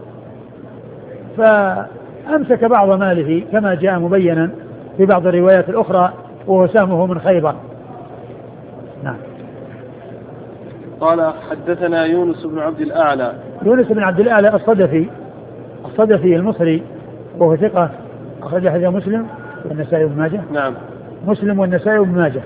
فأمسك بعض ماله كما جاء مبينا في بعض الروايات الأخرى وهو سهمه من خيبر. نعم. قال حدثنا يونس بن عبد الأعلى. يونس بن عبد الأعلى الصدفي المصري وهو ثقة، أخرج حديث مسلم والنسائي وابن ماجه. نعم. مسلم والنسائي وابن ماجه.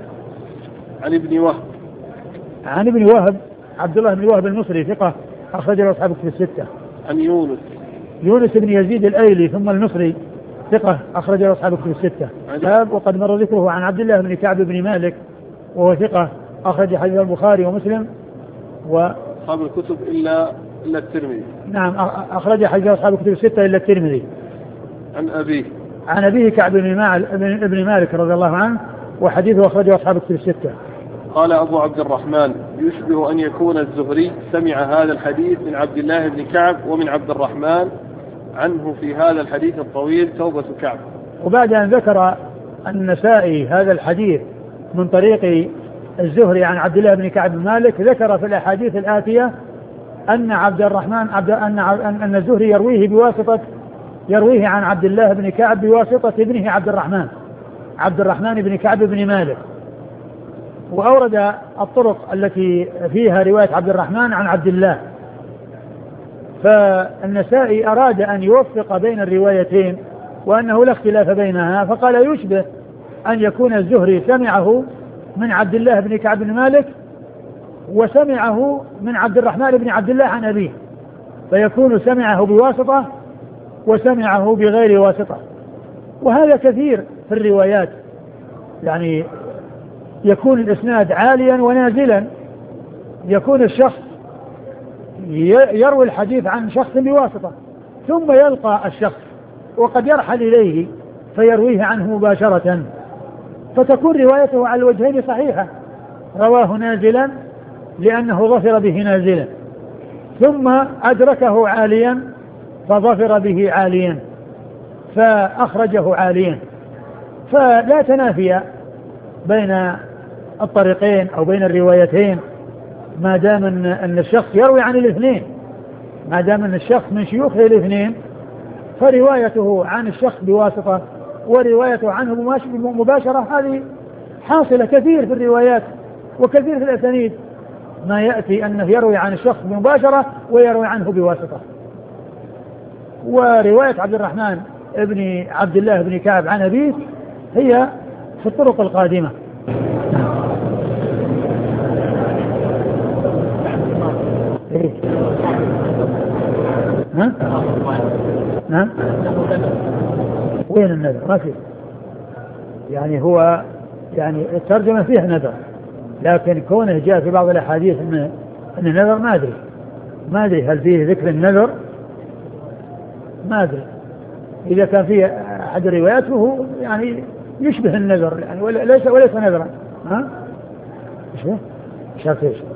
عن ابن وهب عبد الله بن وهب المصري ثقة، أخرج له أصحاب الكتب الستة. عن يونس بن يزيد الأيلي ثم المصري ثقة، أخرج له أصحاب الكتب الستة. وقد مر ذكره عن عبد الله بن كعب بن مالك وهو ثقة، أخرج حديث البخاري ومسلم أصحاب الكتب إلا الترمذي. نعم، أخرج حديث أصحاب الكتب الستة إلا الترمذي. عن أبيه كعب بن مالك رضي الله عنه، وحديثه أخرجه أصحاب الكتب الستة. قال أبو عبد الرحمن يشبه أن يكون الزهري سمع هذا الحديث من عبد الله بن كعب ومن عبد الرحمن عنه في هذا الحديث الطويل توبة كعب. وبعد أن ذكر النسائي هذا الحديث من طريق الزهري عن عبد الله بن كعب بن مالك، ذكر في الأحاديث الآتية أن أن الزهري يرويه عن عبد الله بن كعب بواسطة ابنه عبد الرحمن بن كعب بن مالك، وأورد الطرق التي فيها رواية عبد الرحمن عن عبد الله. فالنسائي أراد أن يوفق بين الروايتين وأنه لا اختلاف بينها، فقال يشبه أن يكون الزهري سمعه من عبد الله بن كعب بن مالك وسمعه من عبد الرحمن بن عبد الله عن أبيه، فيكون سمعه بواسطة وسمعه بغير واسطة. وهذا كثير في الروايات، يعني يكون الإسناد عاليا ونازلا، يكون الشخص يروي الحديث عن شخص بواسطة ثم يلقى الشخص وقد يرحل إليه فيرويه عنه مباشرة، فتكون روايته على الوجهين صحيحة، رواه نازلا لأنه ظفر به نازلا ثم أدركه عاليا فظفر به عاليا فأخرجه عاليا، فلا تنافي بين الطريقين أو بين الروايتين ما دام أن الشخص يروي عن الاثنين، ما دام أن الشخص من شيوخه الاثنين فروايته عن الشخص بواسطة وروايته عنه مباشرة هذه حاصلة كثير في الروايات وكثير في الأسانيد، ما يأتي أنه يروي عن الشخص مباشرة ويروي عنه بواسطة. ورواية عبد الرحمن ابن عبد الله بن كعب عن أبيه هي في الطرق القادمة. إيه؟ ها؟ وين النذر؟ ما في، يعني هو يعني الترجمة فيها نذر، لكن كونه جاء في بعض الأحاديث أن النذر ما أدري هل فيه ذكر النذر، ما أدري. إذا كان فيه أحد الروايات فهو يعني يشبه النذر يعني وليس نذرا. ها؟ إيش؟ شاف إيش؟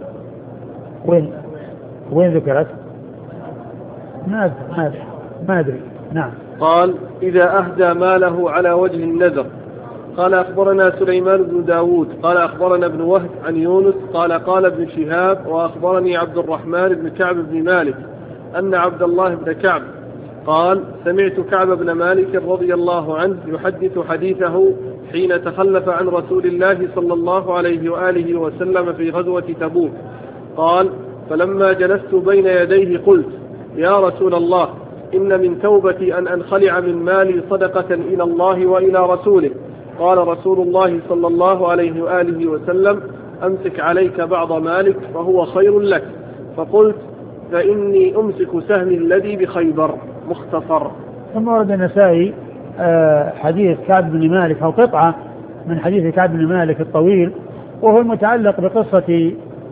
وين ذكرت؟ ما أدري. نعم. قال: إذا أهدى ماله على وجه النذر. قال: أخبرنا سليمان بن داود قال أخبرنا ابن وهب عن يونس قال ابن شهاب وأخبرني عبد الرحمن بن كعب بن مالك أن عبد الله بن كعب قال: سمعت كعب بن مالك رضي الله عنه يحدث حديثه حين تخلف عن رسول الله صلى الله عليه وآله وسلم في غزوة تبوك. قال: فلما جلست بين يديه قلت: يا رسول الله، إن من توبتي أن أنخلع من مالي صدقة إلى الله وإلى رسوله. قال رسول الله صلى الله عليه وآله وسلم: أمسك عليك بعض مالك فهو خير لك. فقلت: فإني أمسك سهمي الذي بخيبر. مختصر. ثم ورد النسائي حديث كعب بن مالك أو قطعة من حديث كعب بن مالك الطويل، وهو المتعلق بقصة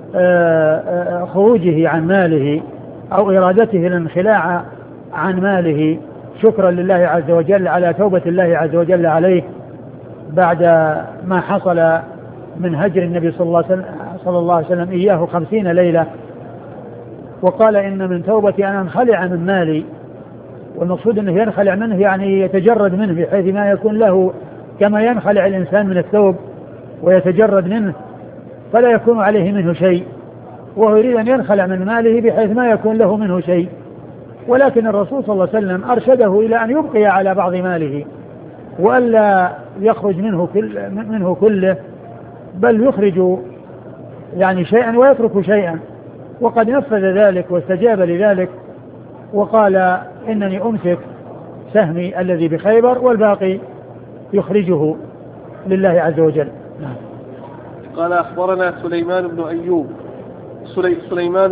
خروجه عن ماله أو إرادته الانخلاع عن ماله شكرا لله عز وجل على توبة الله عز وجل عليه بعد ما حصل من هجر النبي صلى الله عليه وسلم إياه 50 ليلة. وقال: إن من توبتي أن أنخلع من مالي، والمقصود أنه ينخلع منه يعني يتجرد منه بحيث ما يكون له كما ينخلع الإنسان من الثوب ويتجرد منه فلا يكون عليه منه شيء، وهو يريد أن ينخلع من ماله بحيث ما يكون له منه شيء. ولكن الرسول صلى الله عليه وسلم أرشده إلى أن يبقي على بعض ماله وألا يخرج منه كله، بل يخرج يعني شيئا ويترك شيئا، وقد نفذ ذلك واستجاب لذلك وقال: إنني أمسك سهمي الذي بخيبر والباقي يخرجه لله عز وجل. قال: أخبرنا سليمان بن أيوب سليمان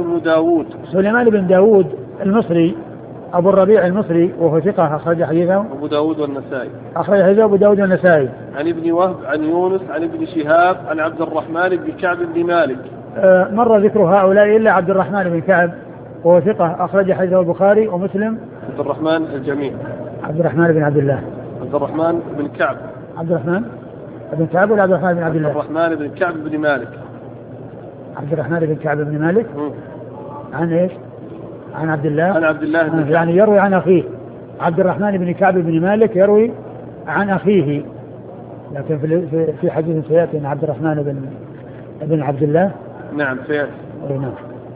بن داود المصري أبو الربيع المصري، وهو ثقة أخرج حديثه أبو داود والنسائي. أخرج حديثه أبو داود والنسائي. عن ابن وهب عن يونس عن ابن شهاب عن عبد الرحمن بن كعب بن مالك. مر ذكر هؤلاء إلا عبد الرحمن بن كعب وهو ثقة أخرج حديثه البخاري ومسلم. عبد الرحمن الجميع. عبد الرحمن بن عبد الله. عبد الرحمن بن كعب. عبد الرحمن بن كعب ولا عبد الرحمن بن عبد الله؟ عبد الرحمن بن كعب بن مالك. عبد الرحمن بن كعب بن مالك. عن إيش؟ عن عبد الله. عن عبد الله بن كعب. يعني يروي عن أخيه. عبد الرحمن بن كعب بن مالك يروي عن أخيه، لكن في حديث سيأتي عن عبد الرحمن بن عبد الله. نعم سيأتي. نعم.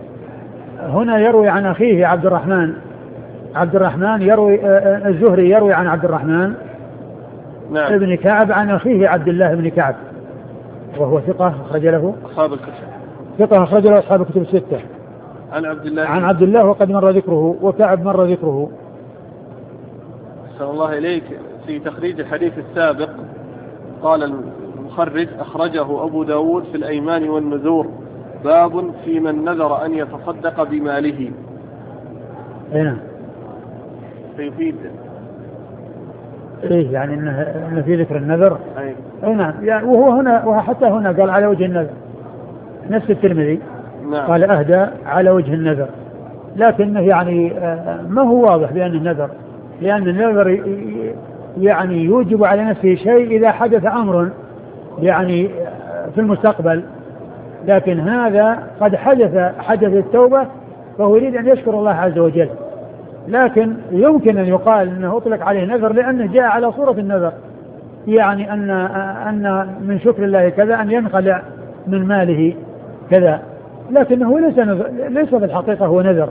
هنا يروي عن أخيه عبد الرحمن يروي الزهري يروي عن عبد الرحمن نعم. ابن كعب عن أخيه عبد الله بن كعب، وهو ثقة أخرج له أصحاب الكتب. ثقة أخرج له أصحاب الكتب الستة. عن عبد الله وقد مر ذكره، وكعب مر ذكره. صلى الله إليك. في تخريج الحديث السابق قال المخرج: أخرجه أبو داود في الأيمان والنذور، باب في من نذر أن يتصدق بماله. نعم. فيفيد إيه يعني إنه في ذكر النذر. أي نعم. يعني وحتى هنا قال على وجه النذر، نفس الترمذي. نعم. قال أهدى على وجه النذر، لكنه يعني ما هو واضح بأن النذر، لأن النذر يعني يوجب على نفسه شيء إذا حدث أمر يعني في المستقبل، لكن هذا قد حدث التوبة فهو يريد أن يشكر الله عز وجل، لكن يمكن أن يقال أنه أطلق عليه نذر لأنه جاء على صورة النذر، يعني أن من شكر الله كذا أن ينخلع من ماله كذا، لكنه ليس بالحقيقة هو نذر.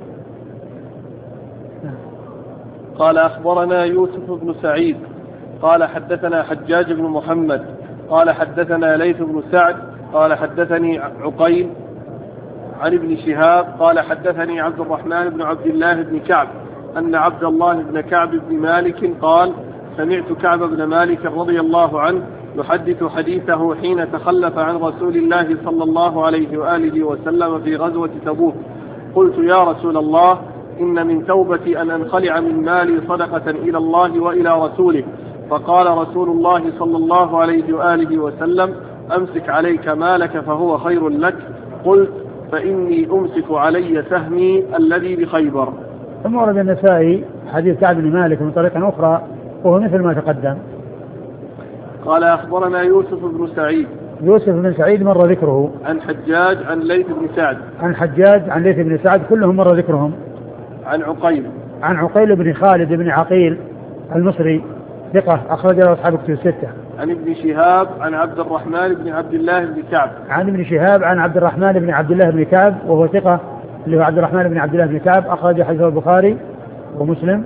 قال: أخبرنا يوسف بن سعيد قال حدثنا حجاج بن محمد قال حدثنا ليث بن سعد قال حدثني عقيل عن ابن شهاب قال حدثني عبد الرحمن بن عبد الله بن كعب أن عبد الله بن كعب بن مالك قال سمعت كعب بن مالك رضي الله عنه يحدث حديثه حين تخلف عن رسول الله صلى الله عليه وآله وسلم في غزوة تبوك. قلت يا رسول الله إن من توبتي أن أنخلع من مالي صدقة إلى الله وإلى رسوله. فقال رسول الله صلى الله عليه وآله وسلم أمسك عليك مالك فهو خير لك. قلت فإني أمسك علي سهمي الذي بخيبر. ثم ورد النسائي حديث كعب بن مالك من طريق أخرى وهو مثل ما تقدم. قال أخبرنا يوسف بن سعيد. يوسف بن سعيد مر ذكره. عن حجاج عن ليث بن سعد. عن حجاج عن ليث بن سعد كلهم مر ذكرهم. عن عقيل. عن عقيل بن خالد بن عقيل المصري ثقة أخرج له أصحاب الكتب الستة. عن ابن شهاب عن عبد الرحمن بن عبد الله بن كعب. عن ابن شهاب عن عبد الرحمن بن عبد الله بن كعب وهو ثقة اللي هو عبد الرحمن بن عبد الله بن كعب أخرج حديثه البخاري ومسلم.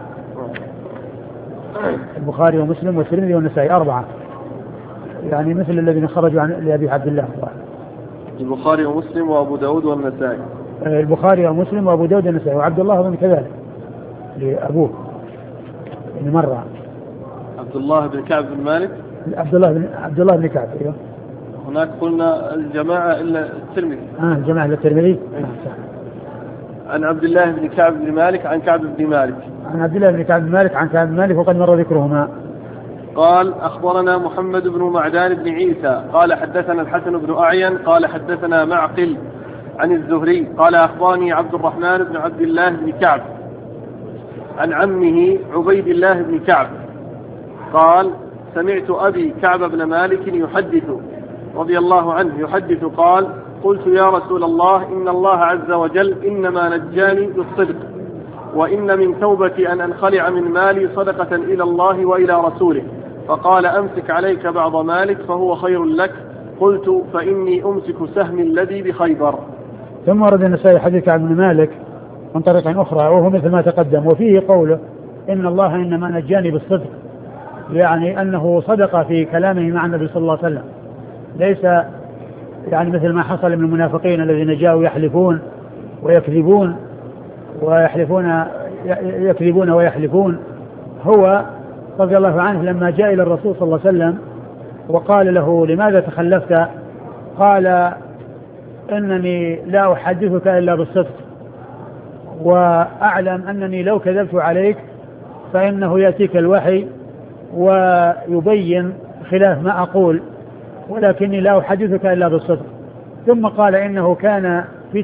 البخاري ومسلم والترمذي والنسائي أربعة يعني مثل الذين خرجوا عن لأبي عبد الله. البخاري ومسلم وأبو داود والنسائي. البخاري ومسلم وأبو داود والنسائي وعبد الله بن كذلك لأبوه يعني مرة. عبد الله بن كعب بن مالك. عبد الله بن كعب. أيوه. هناك قلنا الجماعة إلا الترمذي. الجماعة إلا الترمذي. عن عبد الله بن كعب بن مالك عن كعب بن مالك. عن عبد الله بن كعب بن مالك عن كعب بن مالك وقد مر ذكرهما. قال أخبرنا محمد بن معدان بن عيسى قال حدثنا الحسن بن أعين قال حدثنا معقل عن الزهري قال أخبرني عبد الرحمن بن عبد الله بن كعب عن عمه عبيد الله بن كعب قال سمعت أبي كعب بن مالك يحدث رضي الله عنه يحدث قال قلت يا رسول الله إن الله عز وجل إنما نجاني بالصدق وإن من توبتي أن أنخلع من مالي صدقة إلى الله وإلى رسوله. فقال أمسك عليك بعض مالك فهو خير لك. قلت فإني أمسك سهمي الذي بخيبر. ثم ورد النسائي حديث كعب بن مالك من طريق أخرى وهو مثل ما تقدم وفيه قوله إن الله إنما نجاني بالصدق يعني أنه صدق في كلامه مع النبي صلى الله عليه وسلم ليس يعني مثل ما حصل من المنافقين الذين جاءوا يحلفون ويكذبون ويحلفون. هو رضي الله عنه لما جاء إلى الرسول صلى الله عليه وسلم وقال له لماذا تخلفت قال إنني لا أحدثك إلا بالصدق وأعلم أنني لو كذبت عليك فإنه يأتيك الوحي ويبين خلاف ما أقول ولكني لا أحدثك إلا بالصدق. ثم قال إنه كان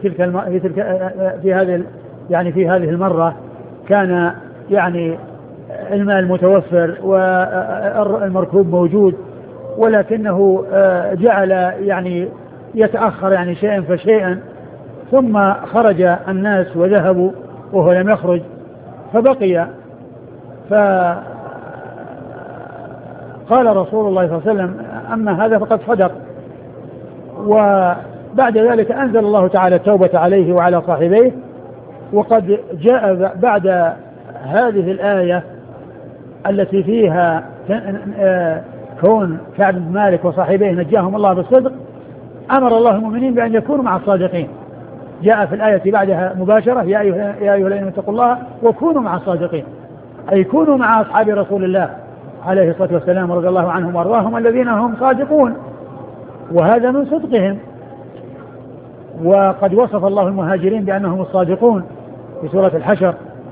في هذه المرة كان يعني المال متوفر والمركوب موجود ولكنه جعل يعني يتأخر يعني شيئا فشيئا ثم خرج الناس وذهبوا وهو لم يخرج فبقي. فقال رسول الله صلى الله عليه وسلم أما هذا فقد صدق. وبعد ذلك أنزل الله تعالى التوبة عليه وعلى صاحبيه وقد جاء بعد هذه الآية التي فيها كون كعب بن مالك وصاحبيه نجاهم الله بالصدق أمر الله المؤمنين بأن يكونوا مع الصادقين. جاء في الآية بعدها مباشرة يا أيها الذين اتقوا الله وكونوا مع الصادقين أي كونوا مع أصحاب رسول الله عليه الصلاة والسلام رضي الله عنهم وأرضاهم الذين هم صادقون وهذا من صدقهم. وقد وصف الله المهاجرين بأنهم الصادقون في سورة الحشر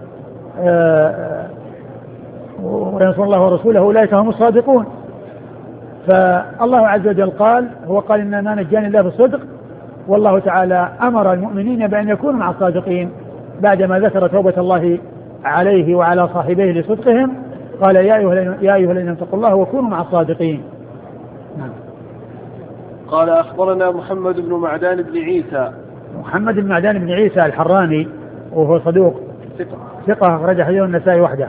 وينصر الله ورسوله أولئك هم الصادقون. فالله عز وجل قال إنما نجاني الله بالصدق والله تعالى أمر المؤمنين بأن يكونوا مع الصادقين بعدما ذكر توبة الله عليه وعلى صاحبيه لصدقهم قال يا أيها الذين اتقوا الله وكونوا مع الصادقين. نعم. قال أخبرنا محمد بن معدان بن عيسى. محمد بن معدان بن عيسى الحراني وهو صدوق ثقة أخرج حديث النسائي وحده.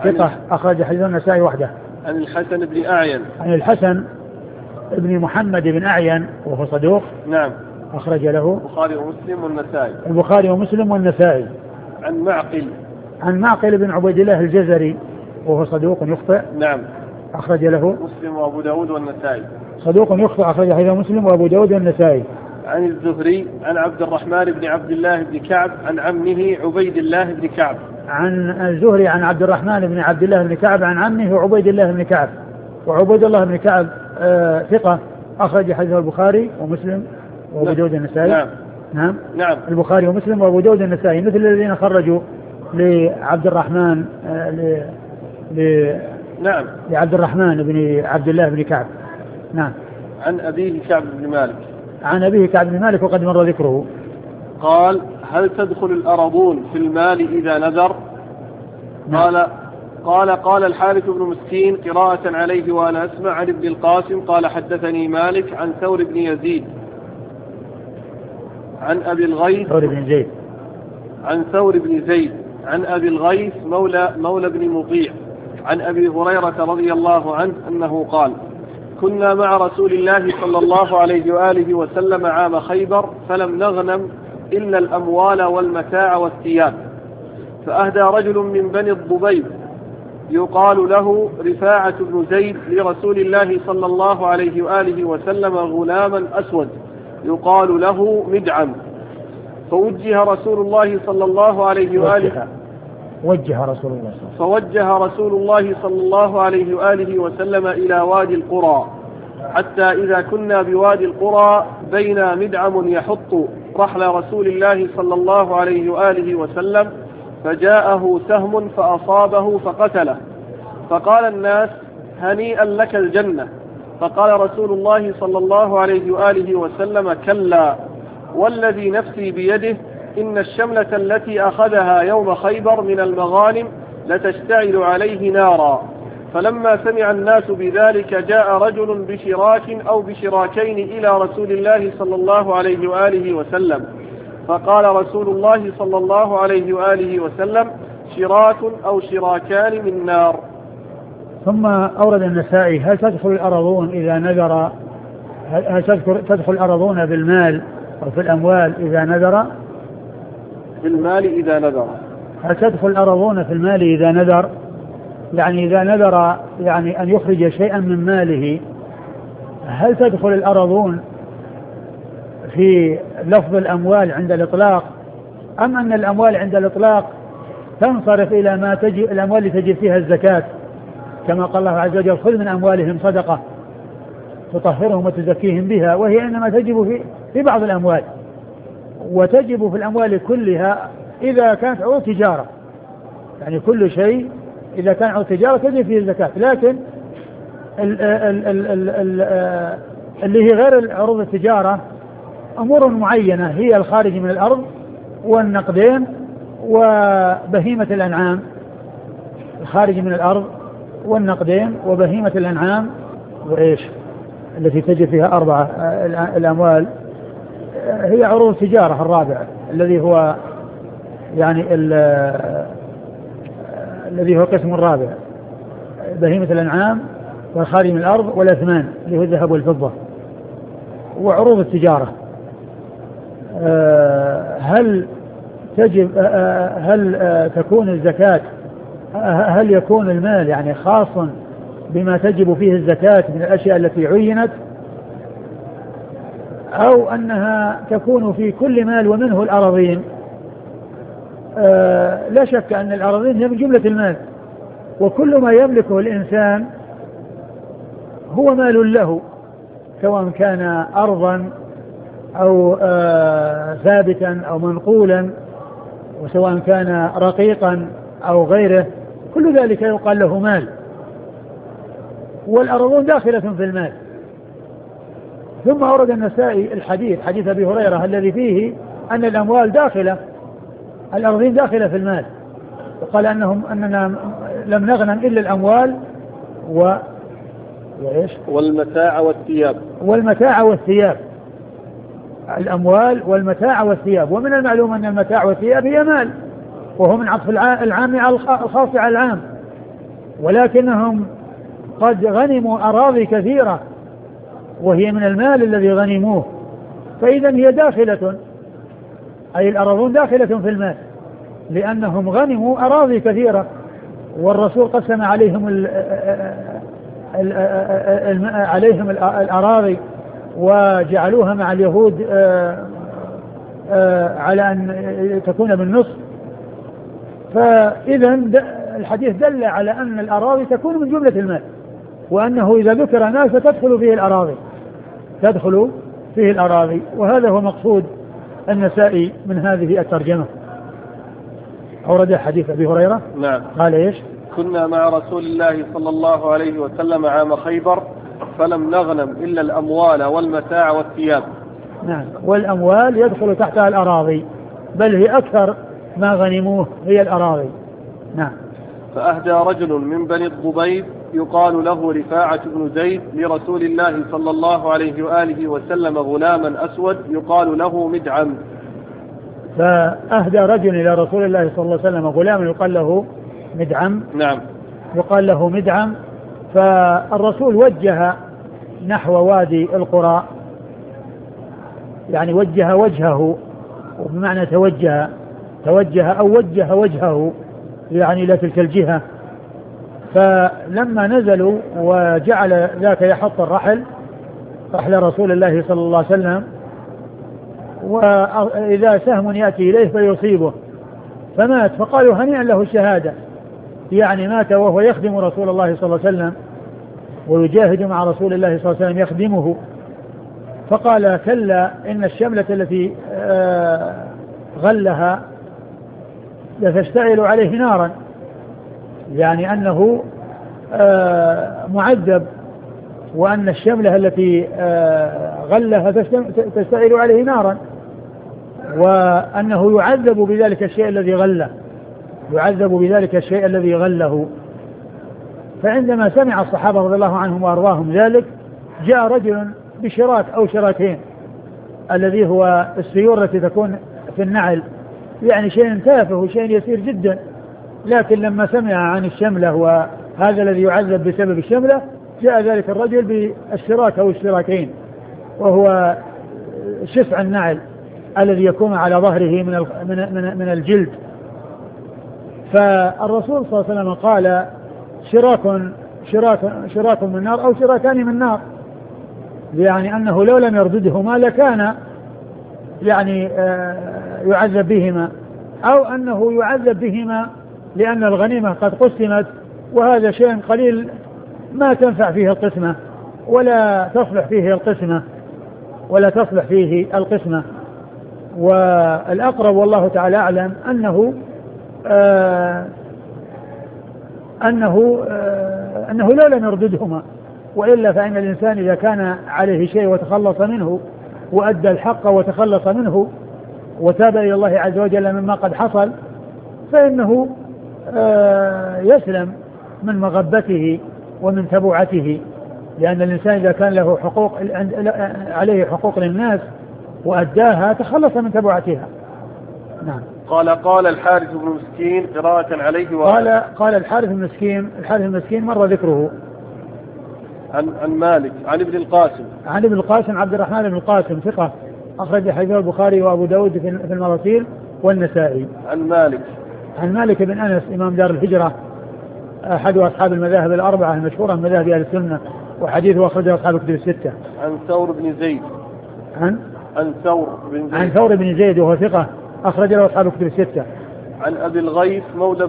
عن الحسن بن أعين. عن الحسن ابن محمد بن أعين وهو صدوق. نعم. أخرج له البخاري ومسلم والنسائي. عن معقل بن عبيد الله الجزري وهو صدوق يخطئ. نعم. أخرج له مسلم وأبو داود والنسائي. صدوق يخطئ أخرج حديث مسلم وأبو داود والنسائي. عن الزهري عن عبد الرحمن بن عبد الله بن كعب عن عمه عبيد الله بن كعب. عن الزهري عن عبد الرحمن بن عبد الله بن كعب عن عمه وعبيد الله بن كعب. وعبيد الله بن كعب ثقة أخرج حديثه البخاري ومسلم وأبو داود النسائي. نعم البخاري ومسلم وأبو داود النسائي مثل الذين خرجوا لعبد الرحمن لعبد الرحمن بن عبد الله بن كعب. نعم. عن أبيه كعب بن مالك. عن أبيه كعب بن مالك وقد مر ذكره. قال: هل تدخل الأرضون في المال إذا نذر؟ نعم. قال الحارث بن مسكين قراءة عليه وأنا أسمع عن ابن القاسم قال: حدثني مالك عن ثور بن يزيد عن أبي الغيث عن ثور بن زيد عن أبي الغيث مولى بن مطيع عن أبي هريرة رضي الله عنه أنه قال: كنا مع رسول الله صلى الله عليه وآله وسلم عام خيبر فلم نغنم إلا الأموال والمتاع والثياب، فأهدى رجل من بني الضبيب يقال له رفاعة بن زيد لرسول الله صلى الله عليه وآله وسلم غلاما أسود يقال له مدعم، فوجه رسول الله صلى الله عليه وآله صلى الله عليه وآله وسلم إلى وادي القرى، حتى إذا كنا بوادي القرى بين مدعم يحط رحل رسول الله صلى الله عليه وآله وسلم فجاءه سهم فأصابه فقتله، فقال الناس: هنيئا لك الجنة. فقال رسول الله صلى الله عليه وآله وسلم: كلا، والذي نفسي بيده إن الشملة التي أخذها يوم خيبر من المغانم لتشتعل عليه نارا. فلما سمع الناس بذلك جاء رجل بشراك أو بشراكين إلى رسول الله صلى الله عليه وآله وسلم، فقال رسول الله صلى الله عليه وآله وسلم: شراك أو شراكان من نار. ثم أورد النسائي: هل تدخل الأرضون إذا نذر؟ هل تدخل الأرضون بالمال أو في الأموال إذا نذر؟ في المال إذا نذر. هل تدخل الأرضون في المال إذا نذر؟ يعني إذا نذر يعني أن يخرج شيئا من ماله، هل تدخل الأرضون في لفظ الأموال عند الإطلاق، أم أن الأموال عند الإطلاق تنصرف إلى ما الأموال اللي تجب فيها الزكاة، كما قال الله عز وجل: خذ من أموالهم صدقة تطهرهم وتزكيهم بها، وهي إنما تجب في بعض الأموال، وتجب في الأموال كلها إذا كانت عروض تجارة، يعني كل شيء إذا كان عروض تجارة تجب فيه الزكاة. لكن اللي هي غير عروض التجارة أمور معينة هي الخارج من الأرض والنقدين وبهيمة الأنعام، الخارج من الأرض والنقدين وبهيمة الأنعام، وإيش التي تجد فيها أربعة الأموال هي عروض التجارة الرابع الذي هو يعني الذي هو قسم الرابع، بهيمة الأنعام والخارج من الأرض والأثمان اللي هو الذهب والفضة وعروض التجارة. هل تكون الزكاة، هل يكون المال يعني خاص بما تجب فيه الزكاة من الأشياء التي عينت، أو أنها تكون في كل مال ومنه الأراضين؟ لا شك أن الأراضين هي من جملة المال، وكل ما يملكه الإنسان هو مال له، سواء كان أرضا أو ثابتا أو منقولا، وسواء كان رقيقا أو غيره، كل ذلك يقال له مال، والأرضون داخلة في المال. ثم أورد النسائي الحديث، حديث أبي هريرة الذي فيه أن الأموال داخلة، الأرضين داخلة في المال، وقال أننا لم نغنم إلا الأموال والمتاع والثياب، الأموال والمتاع والثياب. ومن المعلوم أن المتاع والثياب هي مال، وهو من عطف العام على الخاص على العام، ولكنهم قد غنموا أراضي كثيرة وهي من المال الذي غنموه، فإذا هي داخلة، أي الأراضون داخلة في المال، لأنهم غنموا أراضي كثيرة، والرسول قسم عليهم الأراضي وجعلوها مع اليهود على أن تكون بالنصف، فإذا الحديث دل على أن الأراضي تكون من جملة المال، وأنه إذا ذكر مال فتدخل فيه الأراضي، تدخل فيه الأراضي. وهذا هو مقصود النسائي من هذه الترجمة. أورد حديث أبي هريرة. نعم. قال إيش؟ كنا مع رسول الله صلى الله عليه وسلم عام خيبر فلم نغنم إلا الأموال والمتاع والثياب. نعم. والأموال يدخل تحتها الأراضي، بل هي أكثر ما غنموه هي الأراضي. نعم. فأهدى رجل من بني الضبيب يقال له رفاعة بن زيد لرسول الله صلى الله عليه وآله وسلم غلاما أسود يقال له مدعم. فأهدى رجل إلى رسول الله صلى الله عليه وسلم غلاما يقال له مدعم. نعم. يقال له مدعم. فالرسول وجه نحو وادي القرى، يعني وجه وجهه، وبمعنى توجه أو وجه وجهه يعني إلى تلك الجهة. فلما نزلوا وجعل ذاك يحط الرحل، رحل رسول الله صلى الله عليه وسلم، وإذا سهم يأتي إليه فيصيبه فمات، فقالوا هنيئا له الشهادة، يعني مات وهو يخدم رسول الله صلى الله عليه وسلم ويجاهد مع رسول الله صلى الله عليه وسلم يخدمه. فقال كلا إن الشملة التي غلها لتشتعل عليه نارا، يعني أنه معذب، وأن الشملة التي غلها تشتعل عليه نارا، وأنه يعذب بذلك الشيء الذي غله، يعذب بذلك الشيء الذي غله. فعندما سمع الصحابة رضي الله عنهم وأرضاهم ذلك، جاء رجل بشراك أو شراكين، الذي هو السيور التي تكون في النعل، يعني شيء تافه وشيء يسير جدا، لكن لما سمع عن الشملة وهذا الذي يعذب بسبب الشملة، جاء ذلك الرجل بالشراك أو الشراكين، وهو شسع النعل الذي يكون على ظهره من الجلد. فالرسول صلى الله عليه وسلم قال شراك من نار أو شراكان من نار، يعني أنه لو لم يرددهما لكان يعني يعذب بهما، أو أنه يعذب بهما لأن الغنيمة قد قسمت، وهذا شيء قليل ما تنفع فيه القسمة ولا تصلح فيه القسمة. والأقرب والله تعالى أعلم أنه لو لم يرددهما، وإلا فإن الإنسان إذا كان عليه شيء وتخلص منه وأدى الحق وتخلص منه وتاب إلى الله عز وجل مما قد حصل، فإنه يسلم من مغبته ومن تبعته، لأن الإنسان إذا كان له حقوق عليه حقوق للناس وأداها تخلص من تبعتها. نعم. قال الحارث بن مسكين قراءة عليه قال الحارث بن مسكين مر ذكره. عن مالك عن ابن القاسم عبد الرحمن بن القاسم ثقة، أخرج حديثه البخاري وأبو داود في المراسيل والنسائي. عن مالك بن أنس إمام دار الهجرة، أحد أصحاب المذاهب الأربعة المشهورة من مذاهب أهل السنة، وحديثه أخرجه أصحاب الكتب الستة. عن ثور بن زيد وهو ثقة، أخرج له أصحاب الكتب الستة. عن أبي الغيث مولى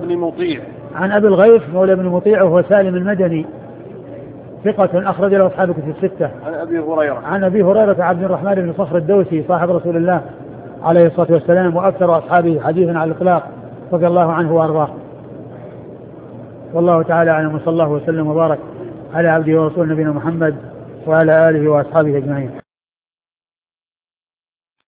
بن مطيع وهو سالم المدني، ثقة، أخرج له أصحاب الكتب الستة. عن أبي هريرة عبد الرحمن بن صخر الدوسي صاحب رسول الله عليه الصلاة والسلام، وأكثر أصحابه حديثا على الإطلاق، رضي الله عنه وأرضاه. والله تعالى أعلم، وصلى الله وسلم وبارك على عبده ورسوله نبينا محمد وعلى آله وأصحابه أجمعين.